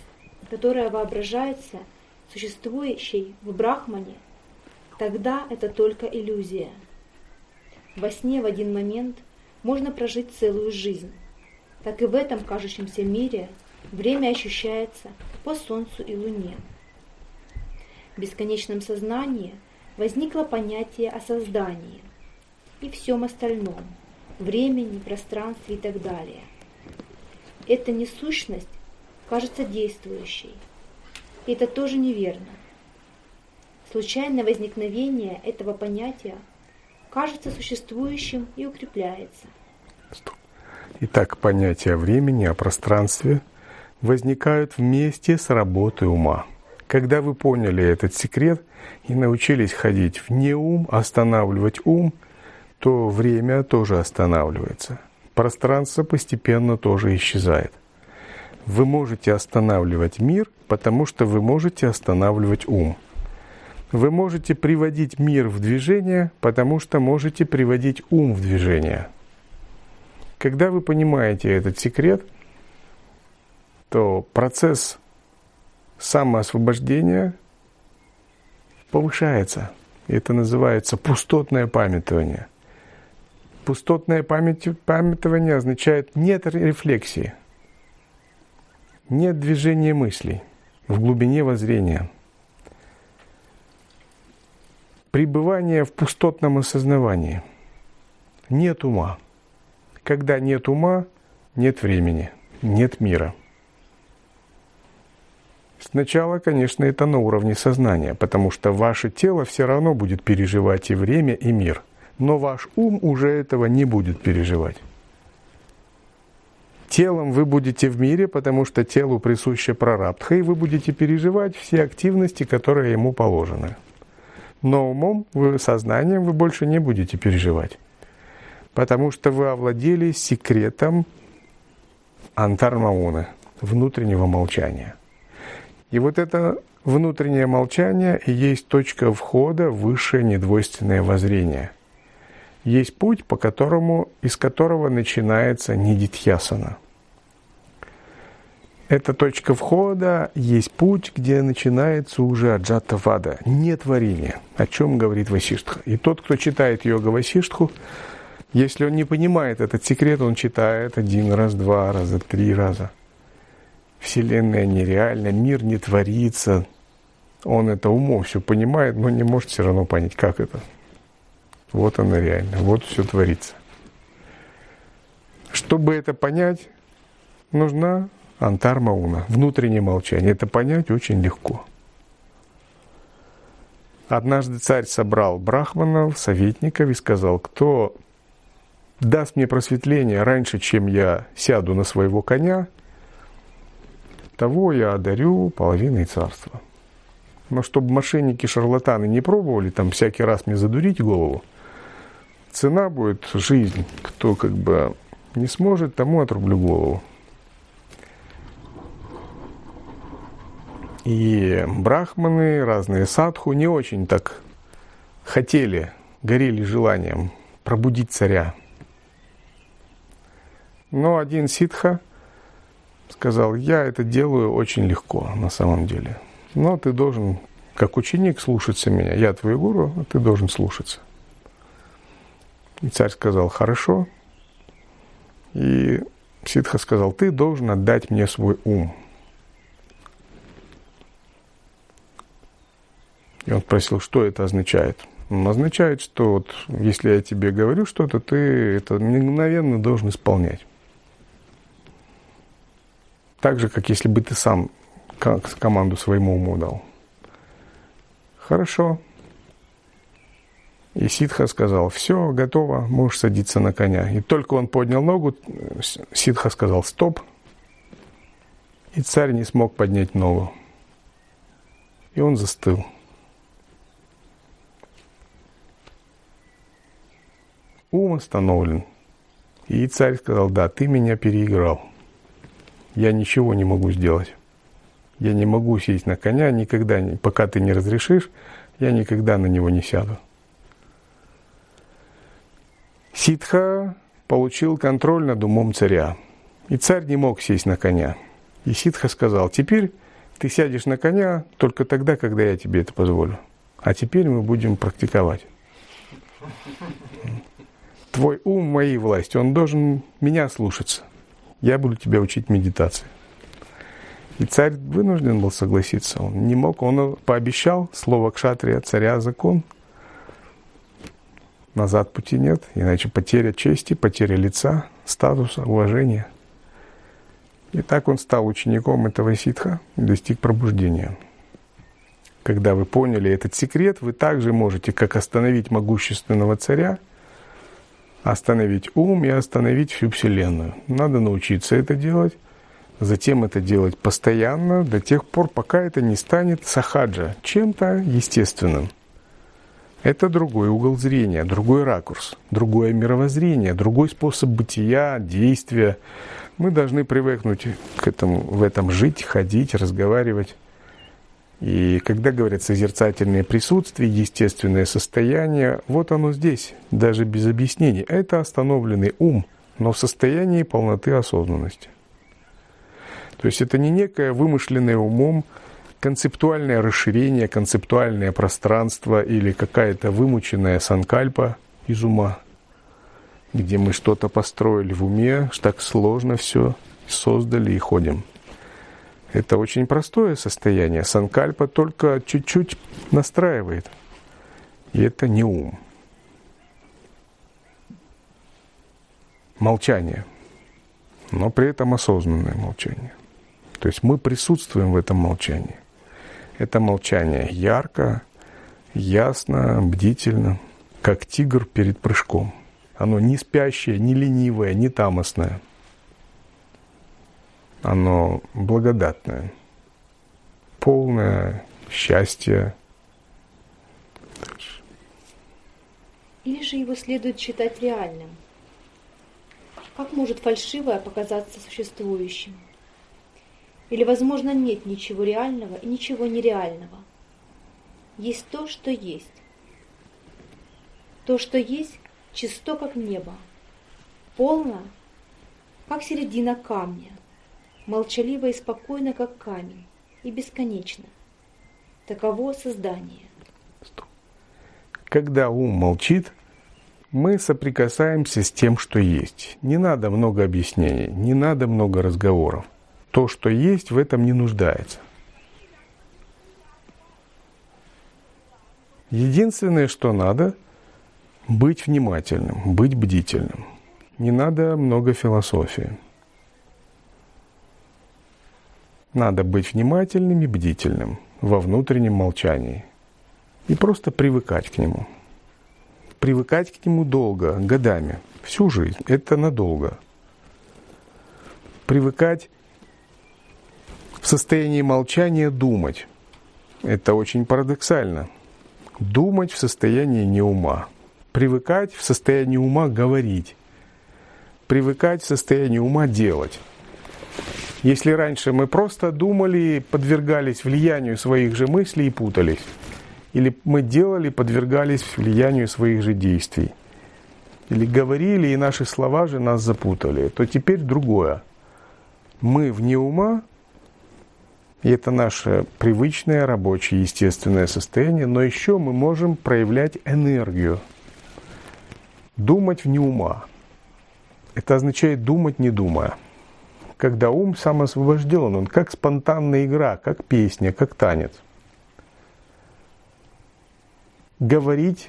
существующей в Брахмане, тогда это только иллюзия. Во сне в один момент можно прожить целую жизнь. Так и в этом кажущемся мире время ощущается по Солнцу и Луне. В бесконечном сознании возникло понятие о создании и всем остальном, времени, пространстве и так далее. Эта несущность кажется действующей. И это тоже неверно. Случайное возникновение этого понятия кажется существующим и укрепляется. Итак, понятия о времени, о пространстве возникают вместе с работой ума. Когда вы поняли этот секрет и научились ходить в неум, останавливать ум, то время тоже останавливается. Пространство постепенно тоже исчезает. Вы можете останавливать мир, потому что вы можете останавливать ум. Вы можете приводить мир в движение, потому что можете приводить ум в движение. Когда вы понимаете этот секрет, то процесс самоосвобождения повышается. Это называется пустотное памятование. Пустотное памятование означает нет рефлексии, нет движения мыслей в глубине воззрения. Пребывание в пустотном осознавании. Нет ума. Когда нет ума, нет времени, нет мира. Сначала, конечно, это на уровне сознания, потому что ваше тело все равно будет переживать и время, и мир. Но ваш ум уже этого не будет переживать. Телом вы будете в мире, потому что телу присуща прарабдха, и вы будете переживать все активности, которые ему положены. Но умом, сознанием вы больше не будете переживать, потому что вы овладели секретом антармауны, внутреннего молчания. И вот это внутреннее молчание и есть точка входа в высшее недвойственное воззрение. Есть путь, из которого начинается нидитхьясана. Эта точка входа есть путь, где начинается уже аджатта-вада, нетворение, о чем говорит Васиштха. И тот, кто читает йога Васиштху, если он не понимает этот секрет, он читает 1 раз, 2 раза, 3 раза. Вселенная нереальна, мир не творится. Он это умом все понимает, но не может все равно понять, как это. Вот оно реально, вот все творится. Чтобы это понять, нужна антармауна, внутреннее молчание. Это понять очень легко. Однажды царь собрал брахманов, советников и сказал: кто даст мне просветление раньше, чем я сяду на своего коня, того я одарю половиной царства. Но чтобы мошенники-шарлатаны не пробовали там всякий раз мне задурить голову, цена будет жизнь. Кто не сможет, тому отрублю голову. И брахманы, разные садху не очень так хотели, горели желанием пробудить царя. Но один ситха сказал: я это делаю очень легко на самом деле. Но ты должен, как ученик, слушаться меня. Я твой гуру, а ты должен слушаться. И царь сказал: хорошо. И ситха сказал: ты должен отдать мне свой ум. И он спросил, что это означает. Он означает, что вот, если я тебе говорю что-то, ты это мгновенно должен исполнять. Так же, как если бы ты сам команду своему уму дал. Хорошо. И ситха сказал: все, готово, можешь садиться на коня. И только он поднял ногу, ситха сказал: стоп. И царь не смог поднять ногу. И он застыл. Ум остановлен. И царь сказал: да, ты меня переиграл. Я ничего не могу сделать. Я не могу сесть на коня никогда, пока ты не разрешишь, я никогда на него не сяду. Ситха получил контроль над умом царя. И царь не мог сесть на коня. И ситха сказал: теперь ты сядешь на коня только тогда, когда я тебе это позволю. А теперь мы будем практиковать. Твой ум в моей власти, он должен меня слушаться. Я буду тебя учить медитации. И царь вынужден был согласиться. Он не мог, он пообещал, слово кшатрия, царя закон. Назад пути нет, иначе потеря чести, потеря лица, статуса, уважения. И так он стал учеником этого ситха и достиг пробуждения. Когда вы поняли этот секрет, вы также можете, как остановить могущественного царя, остановить ум и остановить всю Вселенную. Надо научиться это делать, затем это делать постоянно, до тех пор, пока это не станет сахаджа, чем-то естественным. Это другой угол зрения, другой ракурс, другое мировоззрение, другой способ бытия, действия. Мы должны привыкнуть к этому, в этом жить, ходить, разговаривать. И когда говорят созерцательное присутствие, естественное состояние, вот оно здесь, даже без объяснений. Это остановленный ум, но в состоянии полноты осознанности. То есть это не некое вымышленное умом концептуальное расширение, концептуальное пространство или какая-то вымученная санкальпа из ума, где мы что-то построили в уме, так сложно все создали и ходим. Это очень простое состояние. Санкальпа только чуть-чуть настраивает. И это не ум. Молчание. Но при этом осознанное молчание. То есть мы присутствуем в этом молчании. Это молчание ярко, ясно, бдительно, как тигр перед прыжком. Оно не спящее, не ленивое, не тамосное. Оно благодатное, полное счастья. Или же его следует считать реальным? Как может фальшивое показаться существующим? Или, возможно, нет ничего реального и ничего нереального? Есть то, что есть. То, что есть, чисто, как небо, полно, как середина камня, молчаливо и спокойно, как камень, и бесконечно. Таково создание. Когда ум молчит, мы соприкасаемся с тем, что есть. Не надо много объяснений, не надо много разговоров. То, что есть, в этом не нуждается. Единственное, что надо, быть внимательным, быть бдительным. Не надо много философии. Надо быть внимательным и бдительным во внутреннем молчании. И просто привыкать к нему. Привыкать к нему долго, годами, всю жизнь. Это надолго. Привыкать в состоянии молчания думать. Это очень парадоксально. Думать в состоянии неума. Привыкать в состоянии ума говорить. Привыкать в состоянии ума делать. Если раньше мы просто думали, подвергались влиянию своих же мыслей и путались, или мы делали, подвергались влиянию своих же действий, или говорили, и наши слова же нас запутали, то теперь другое. Мы вне ума, и это наше привычное, рабочее, естественное состояние, но еще мы можем проявлять энергию. Думать вне ума. Это означает думать, не думая. Когда ум самоосвобожден, он как спонтанная игра, как песня, как танец. Говорить,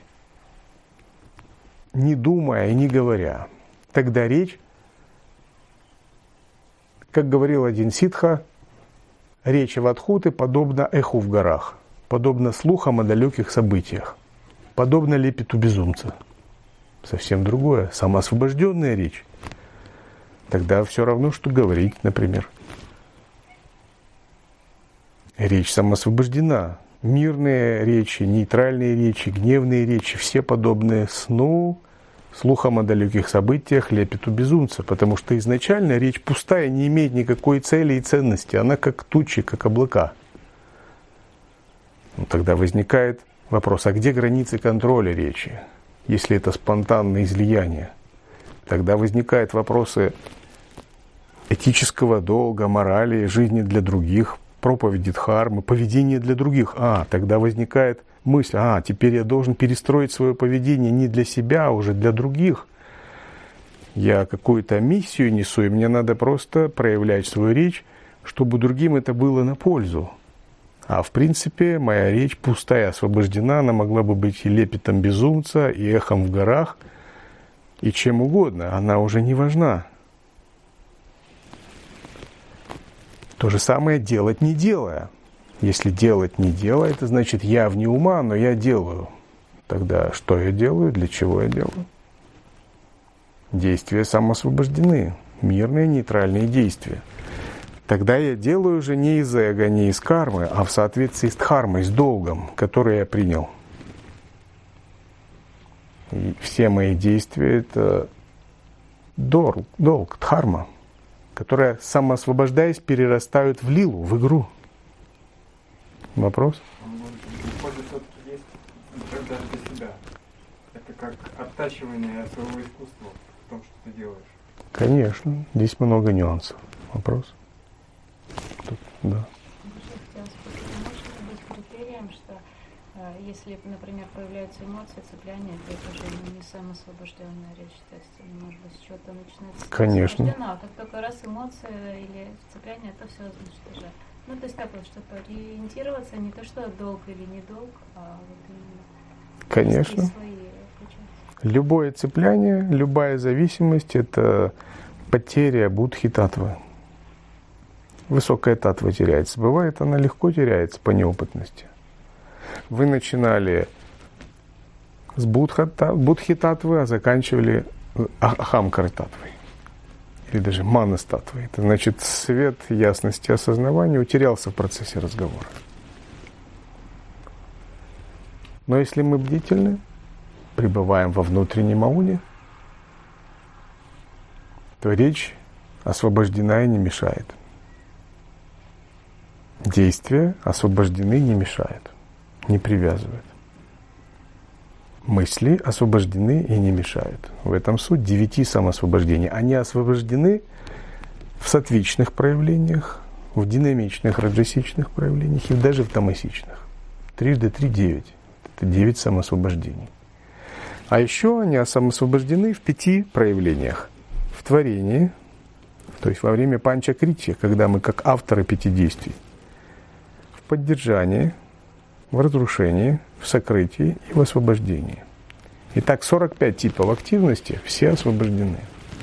не думая и не говоря. Тогда речь, как говорил один ситха, речь Авадхуты подобна эху в горах, подобно слухам о далеких событиях, подобно лепету безумца. Совсем другое, самоосвобожденная речь. Тогда все равно, что говорить, например. Речь самоосвобождена. Мирные речи, нейтральные речи, гневные речи, все подобные сну, слухам о далеких событиях, лепету безумца. Потому что изначально речь пустая, не имеет никакой цели и ценности. Она как тучи, как облака. Тогда возникает вопрос, а где границы контроля речи, если это спонтанное излияние? Тогда возникают вопросы этического долга, морали, жизни для других, проповеди дхармы, поведения для других. Тогда возникает мысль, теперь я должен перестроить свое поведение не для себя, а уже для других. Я какую-то миссию несу, и мне надо просто проявлять свою речь, чтобы другим это было на пользу. А в принципе, моя речь пустая, освобождена, она могла бы быть и лепетом безумца, и эхом в горах, и чем угодно, она уже не важна. То же самое делать не делая. Если делать не делая, это значит я вне ума, но я делаю. Тогда что я делаю, для чего я делаю? Действия самоосвобождены, мирные нейтральные действия. Тогда я делаю уже не из эго, не из кармы, а в соответствии с дхармой, с долгом, который я принял. И все мои действия – это долг, дхарма, которая, самоосвобождаясь, перерастают в лилу, в игру. Вопрос? Польза все-таки есть даже для себя. Это как оттачивание своего искусства в том, что ты делаешь. Конечно, здесь много нюансов. Вопрос? Да. Может быть критерием, что если, например, появляются эмоции, цепляния, то это уже не самоосвобожденная речь, то есть, может быть, что-то начинается. Конечно. А как только раз эмоции или цепляние, это все значит уже. То есть как вот, чтобы ориентироваться не то, что долг или не долг, а вот именно Конечно. свои включать. Любое цепляние, любая зависимость – это потеря будхи-татвы. Высокая татва теряется. Бывает, она легко теряется по неопытности. Вы начинали с будхи-татвы, а заканчивали ахамкара-татвой. Или даже манас-татвой. Это значит, свет ясности осознавания утерялся в процессе разговора. Но если мы бдительны, пребываем во внутреннем ауне, то речь освобождена и не мешает. Действия освобождены и не мешают, не привязывают. Мысли освобождены и не мешают. В этом суть 9 самоосвобождений. Они освобождены в сатвичных проявлениях, в динамичных раджасичных проявлениях и даже в тамасичных. 3 × 3 – 9. Это 9 самоосвобождений. А еще они самоосвобождены в 5 проявлениях. В творении, то есть во время панчакрити, когда мы как авторы 5 действий. В поддержании, в разрушении, в сокрытии и в освобождении. Итак, 45 типов активности, все освобождены,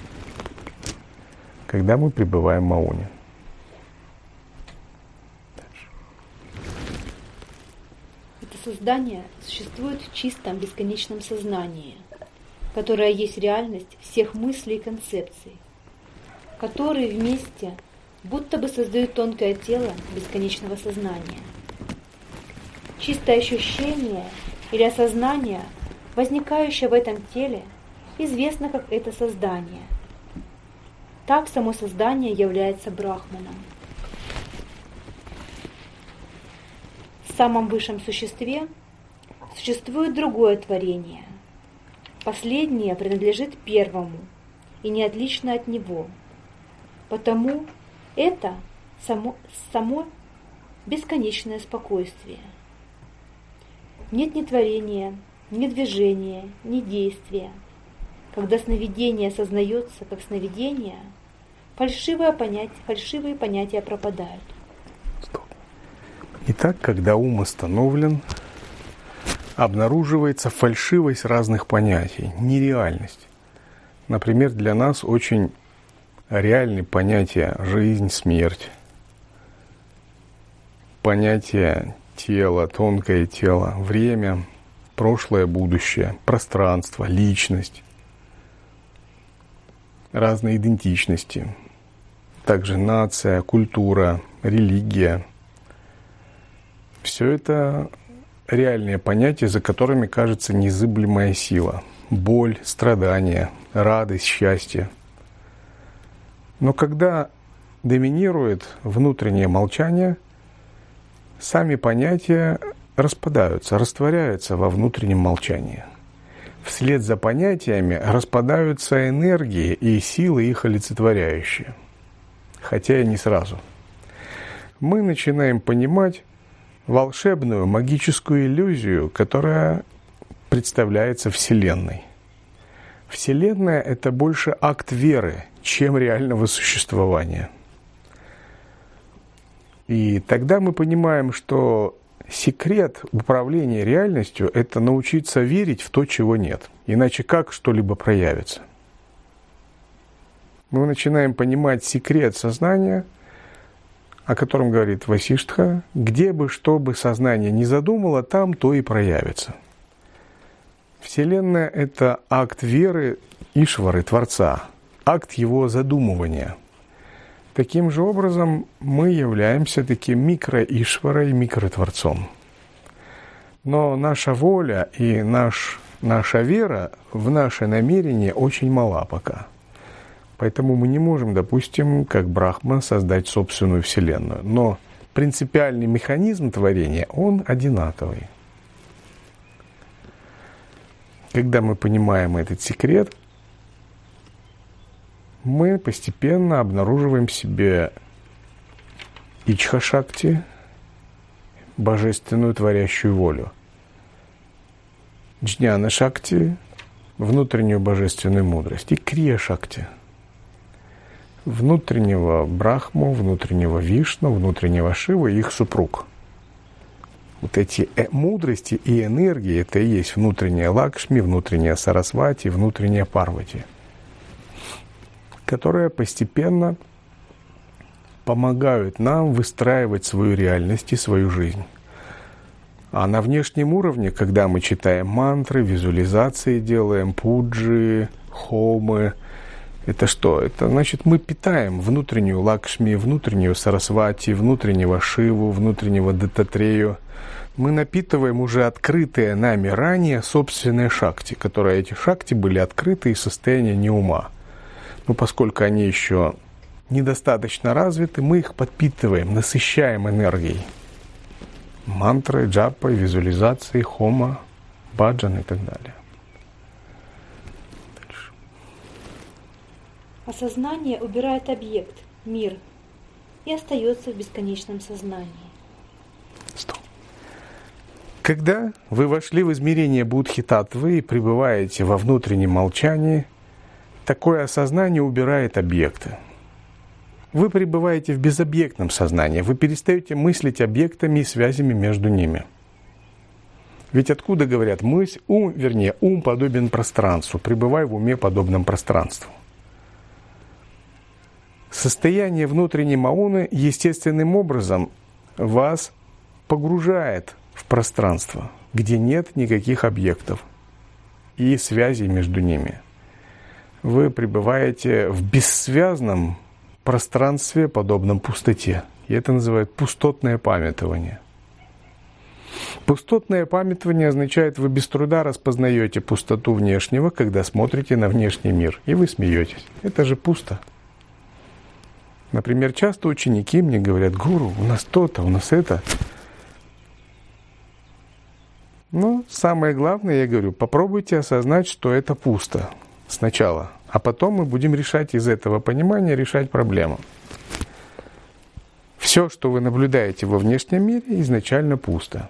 когда мы пребываем в мауне. Это создание существует в чистом бесконечном сознании, которое есть реальность всех мыслей и концепций, которые вместе будто бы создают тонкое тело бесконечного сознания. Чистое ощущение или осознание, возникающее в этом теле, известно как это создание. Так само создание является брахманом. В самом высшем существе существует другое творение. Последнее принадлежит первому и не отлично от него. Потому это само бесконечное спокойствие. Нет ни творения, ни движения, ни действия. Когда сновидение осознается как сновидение, фальшивые понятия пропадают. Итак, когда ум остановлен, обнаруживается фальшивость разных понятий, нереальность. Например, для нас очень реальны понятия жизнь, смерть, понятия тело, тонкое тело, время, прошлое, будущее, пространство, личность, разные идентичности, также нация, культура, религия. Все это реальные понятия, за которыми кажется незыблемая сила, боль, страдания, радость, счастье. Но когда доминирует внутреннее молчание, сами понятия распадаются, растворяются во внутреннем молчании. вслед за понятиями распадаются энергии и силы, их олицетворяющие. Хотя и не сразу. Мы начинаем понимать волшебную магическую иллюзию, которая представляется Вселенной. Вселенная – это больше акт веры, чем реального существования. И тогда мы понимаем, что секрет управления реальностью – это научиться верить в то, чего нет. Иначе как что-либо проявится? Мы начинаем понимать секрет сознания, о котором говорит Васиштха: где бы, что бы сознание ни задумало, там то и проявится. Вселенная – это акт веры Ишвары, Творца, акт его задумывания. Таким же образом мы являемся таким микро-Ишварой, микротворцом. Но наша воля и наша вера в наше намерение очень мала пока. Поэтому мы не можем, допустим, как Брахма, создать собственную Вселенную. Но принципиальный механизм творения, он одинаковый. Когда мы понимаем этот секрет, мы постепенно обнаруживаем в себе Ичха-шакти, божественную творящую волю, Джняна-шакти, внутреннюю божественную мудрость, и Крия-шакти, внутреннего Брахму, внутреннего Вишну, внутреннего Шиву и их супруг. Вот эти мудрости и энергии – это и есть внутренняя Лакшми, внутренняя Сарасвати, внутренняя Парвати, которые постепенно помогают нам выстраивать свою реальность и свою жизнь. А на внешнем уровне, когда мы читаем мантры, визуализации делаем, пуджи, хомы, это что? Это значит, мы питаем внутреннюю Лакшми, внутреннюю Сарасвати, внутреннего Шиву, внутреннего Даттатрею. Мы напитываем уже открытые нами ранее собственные шакти, которые эти шакти были открыты из состояния неума. Но поскольку они еще недостаточно развиты, мы их подпитываем, насыщаем энергией. Мантры, джапы, визуализации, хома, баджан и так далее. Осознание убирает объект, мир, и остается в бесконечном сознании. Стоп. Когда вы вошли в измерение Будхи-татвы и пребываете во внутреннем молчании, такое осознание убирает объекты. Вы пребываете в безобъектном сознании, вы перестаете мыслить объектами и связями между ними. Ведь откуда говорят ум подобен пространству, пребывай в уме подобном пространству. Состояние внутренней мауны естественным образом вас погружает в пространство, где нет никаких объектов и связей между ними. Вы пребываете в бессвязном пространстве, подобном пустоте. И это называют пустотное памятование. Пустотное памятование означает, вы без труда распознаете пустоту внешнего, когда смотрите на внешний мир, и вы смеетесь. Это же пусто. Например, часто ученики мне говорят: гуру, у нас то-то, у нас это. Но самое главное, я говорю, попробуйте осознать, что это пусто сначала, а потом мы будем решать из этого понимания, решать проблему. Все, что вы наблюдаете во внешнем мире, изначально пусто.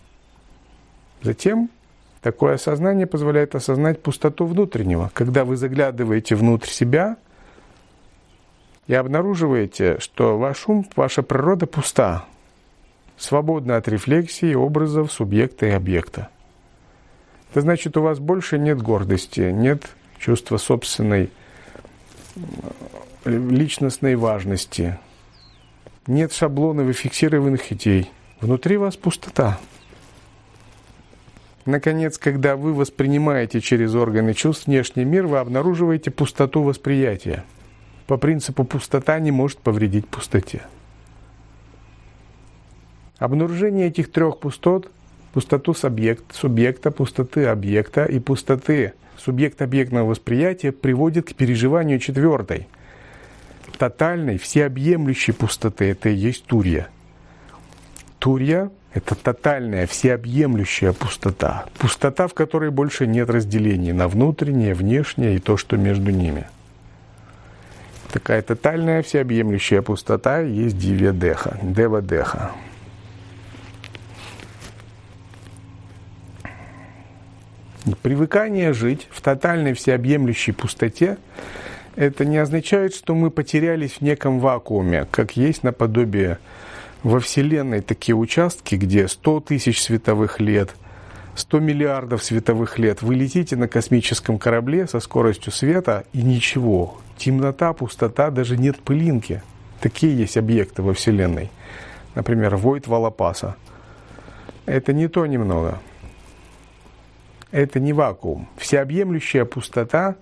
Затем такое осознание позволяет осознать пустоту внутреннего. Когда вы заглядываете внутрь себя и обнаруживаете, что ваш ум, ваша природа пуста, свободна от рефлексии, образов, субъекта и объекта. Это значит, у вас больше нет гордости, нет чувства собственной личностной важности, нет шаблонов и фиксированных идей. Внутри вас пустота. Наконец, когда вы воспринимаете через органы чувств внешний мир, вы обнаруживаете пустоту восприятия. По принципу пустота не может повредить пустоте. Обнаружение этих трех пустот, пустоту субъекта, пустоты объекта и пустоты субъект-объектного восприятия, приводит к переживанию четвертой, тотальной, всеобъемлющей пустоты. Это и есть турья. Турья – это тотальная, всеобъемлющая пустота. Пустота, в которой больше нет разделений на внутреннее, внешнее и то, что между ними. Такая тотальная, всеобъемлющая пустота есть Дивья-деха, Дева-деха. Привыкание жить в тотальной, всеобъемлющей пустоте – это не означает, что мы потерялись в неком вакууме, как есть наподобие во Вселенной такие участки, где 100 тысяч световых лет, 100 миллиардов световых лет. Вы летите на космическом корабле со скоростью света и ничего. Темнота, пустота, даже нет пылинки. Такие есть объекты во Вселенной. Например, Войт Валапаса. Это не то немного. Это не вакуум. Всеобъемлющая пустота,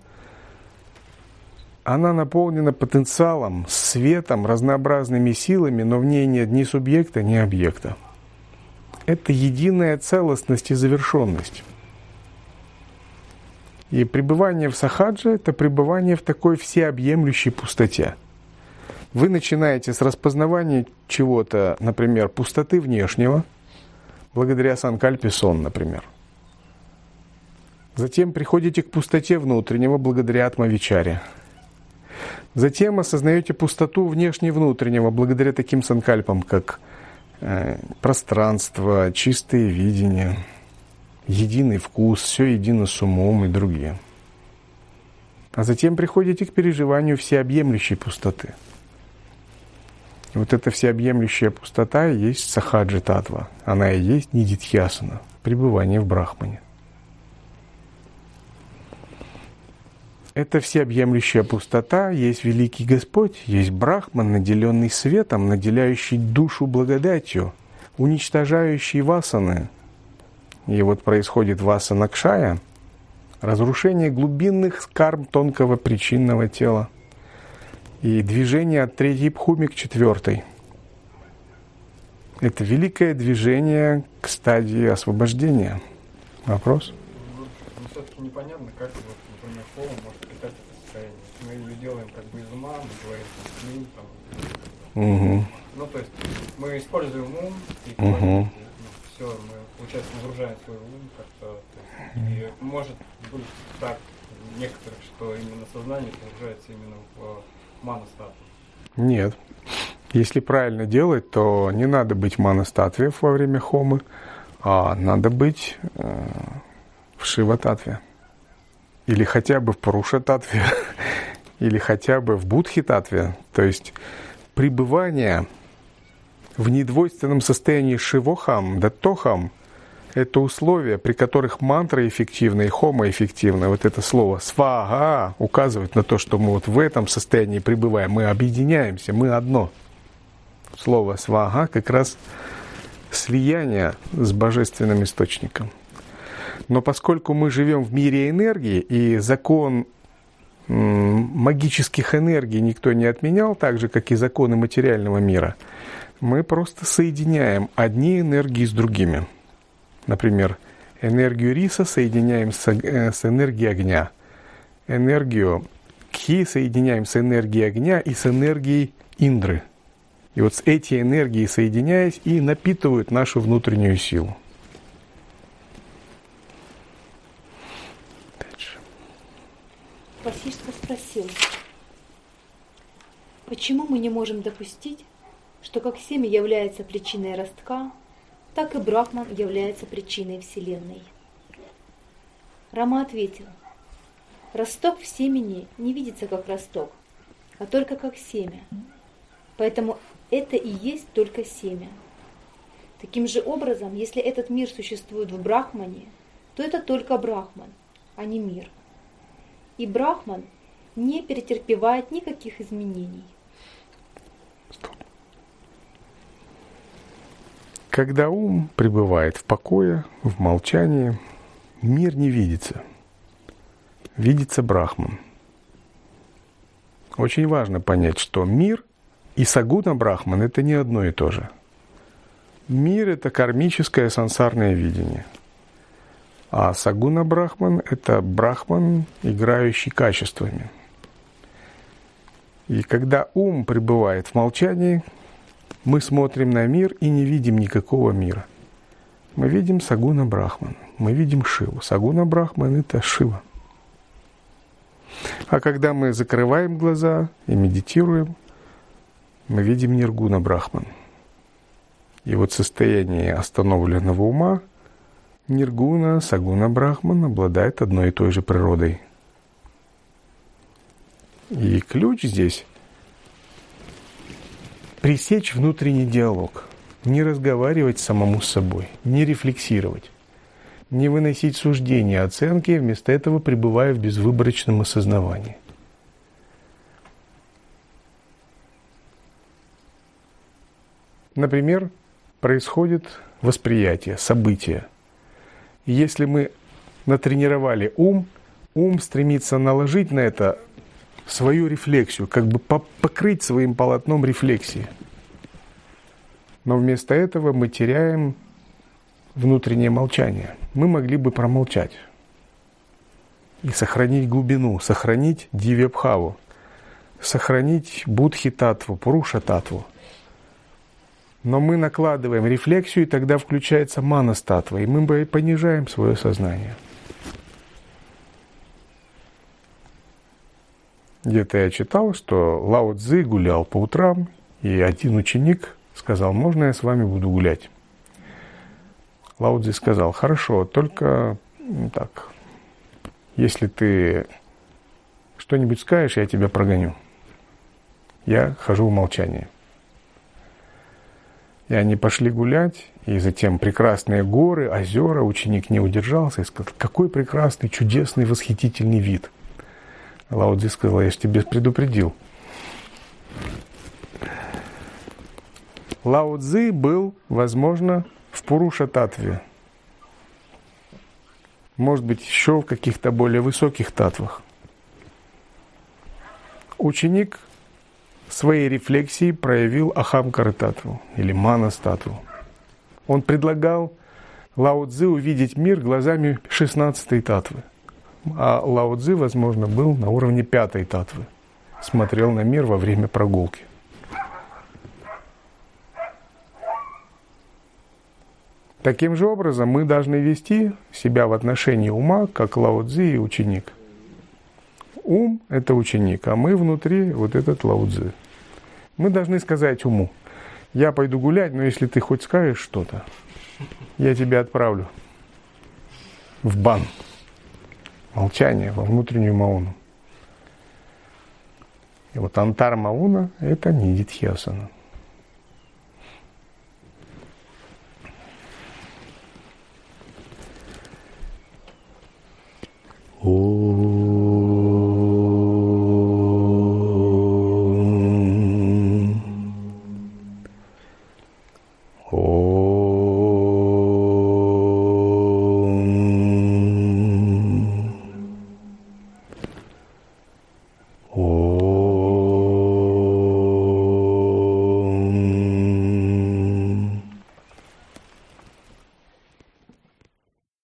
она наполнена потенциалом, светом, разнообразными силами, но в ней нет ни субъекта, ни объекта. Это единая целостность и завершенность. И пребывание в сахаджа – это пребывание в такой всеобъемлющей пустоте. Вы начинаете с распознавания чего-то, например, пустоты внешнего, благодаря санкальпе сон, например. Затем приходите к пустоте внутреннего, благодаря атмавичаре. Затем осознаете пустоту внешне-внутреннего, благодаря таким санкальпам, как пространство, чистое видение, единый вкус, все едино с умом и другие. А затем приходите к переживанию всеобъемлющей пустоты. И вот эта всеобъемлющая пустота и есть сахаджа-татва. Она и есть нидитхьясана, пребывание в Брахмане. Это всеобъемлющая пустота, есть великий Господь, есть Брахман, наделенный светом, наделяющий душу благодатью, уничтожающий васаны. И вот происходит васана-кшая, разрушение глубинных карм тонкого причинного тела и движение от третьей бхуми к четвертой. Это великое движение к стадии освобождения. Вопрос? Но все-таки непонятно, как вот, например, холм может питать это состояние. Мы ее делаем как бы из ума, мы говорим там. Ну, то есть мы используем ум и все, мы, получается, нагружаем свой ум как-то. И может быть так некоторых, что именно сознание погружается именно в мана-статус. Нет. Если правильно делать, то не надо быть мана-статве во время хомы, а надо быть в шива-татве. Или хотя бы в паруша-татве, или хотя бы в будхи-татве. То есть пребывание в недвойственном состоянии шивохам, даттохам – это условия, при которых мантра эффективна и хома эффективна. Вот это слово «свага» указывает на то, что мы вот в этом состоянии пребываем. Мы объединяемся, мы одно. Слово «свага» как раз слияние с божественным источником. Но поскольку мы живем в мире энергии, и закон магических энергий никто не отменял, так же, как и законы материального мира, мы просто соединяем одни энергии с другими. Например, энергию риса соединяем с энергией огня. Энергию кхи соединяем с энергией огня и с энергией индры. И вот эти энергии, соединяясь, и напитывают нашу внутреннюю силу. Васиштха спросил, почему мы не можем допустить, что как семя является причиной ростка, так и Брахман является причиной Вселенной? Рама ответил, росток в семени не видится как росток, а только как семя. Поэтому это и есть только семя. Таким же образом, если этот мир существует в Брахмане, то это только Брахман, а не мир. И Брахман не претерпевает никаких изменений. Когда ум пребывает в покое, в молчании, мир не видится. Видится Брахман. Очень важно понять, что мир и сагуна Брахман – это не одно и то же. Мир – это кармическое сансарное видение. А сагуна Брахман – это Брахман, играющий качествами. И когда ум пребывает в молчании, Мы смотрим на мир и не видим никакого мира. Мы видим Сагуна Брахман, мы видим Шиву. Сагуна Брахман – это Шива. А когда мы закрываем глаза и медитируем, мы видим Ниргуна Брахман. И вот состояние остановленного ума Ниргуна, Сагуна Брахман обладает одной и той же природой. И ключ здесь – пресечь внутренний диалог, не разговаривать самому с собой, не рефлексировать, не выносить суждения, оценки, вместо этого пребывая в безвыборочном осознавании. Например, происходит восприятие, событие. И если мы натренировали ум стремится наложить на это свою рефлексию, как бы покрыть своим полотном рефлексии. Но вместо этого мы теряем внутреннее молчание. Мы могли бы промолчать и сохранить глубину, сохранить дивьябхаву, сохранить будхи-татву, пуруша-татву. Но мы накладываем рефлексию, и тогда включается манас-татва, и мы понижаем свое сознание. Где-то я читал, что Лао Цзы гулял по утрам, и один ученик сказал: «Можно я с вами буду гулять?» Лао Цзы сказал: «Хорошо, только так, если ты что-нибудь скажешь, я тебя прогоню. Я хожу в молчании». И они пошли гулять, и затем прекрасные горы, озера. Ученик не удержался и сказал: «Какой прекрасный, чудесный, восхитительный вид!» Лао Цзы сказал: «Я же тебя предупредил». Лао Цзы был, возможно, в Пуруша-татве. Может быть, еще в каких-то более высоких татвах. Ученик своей рефлексии проявил Ахамкара-татву или Манас-татву. Он предлагал Лао Цзы увидеть мир глазами 16-й татвы. А Лао Цзы, возможно, был на уровне 5-й татвы. Смотрел на мир во время прогулки. Таким же образом мы должны вести себя в отношении ума, как Лао Цзы и ученик. Ум – это ученик, а мы внутри вот этот Лао Цзы. Мы должны сказать уму: «Я пойду гулять, но если ты хоть скажешь что-то, я тебя отправлю в бан». Молчание, во внутреннюю мауну. И вот антар мауна – это нидидхьясана.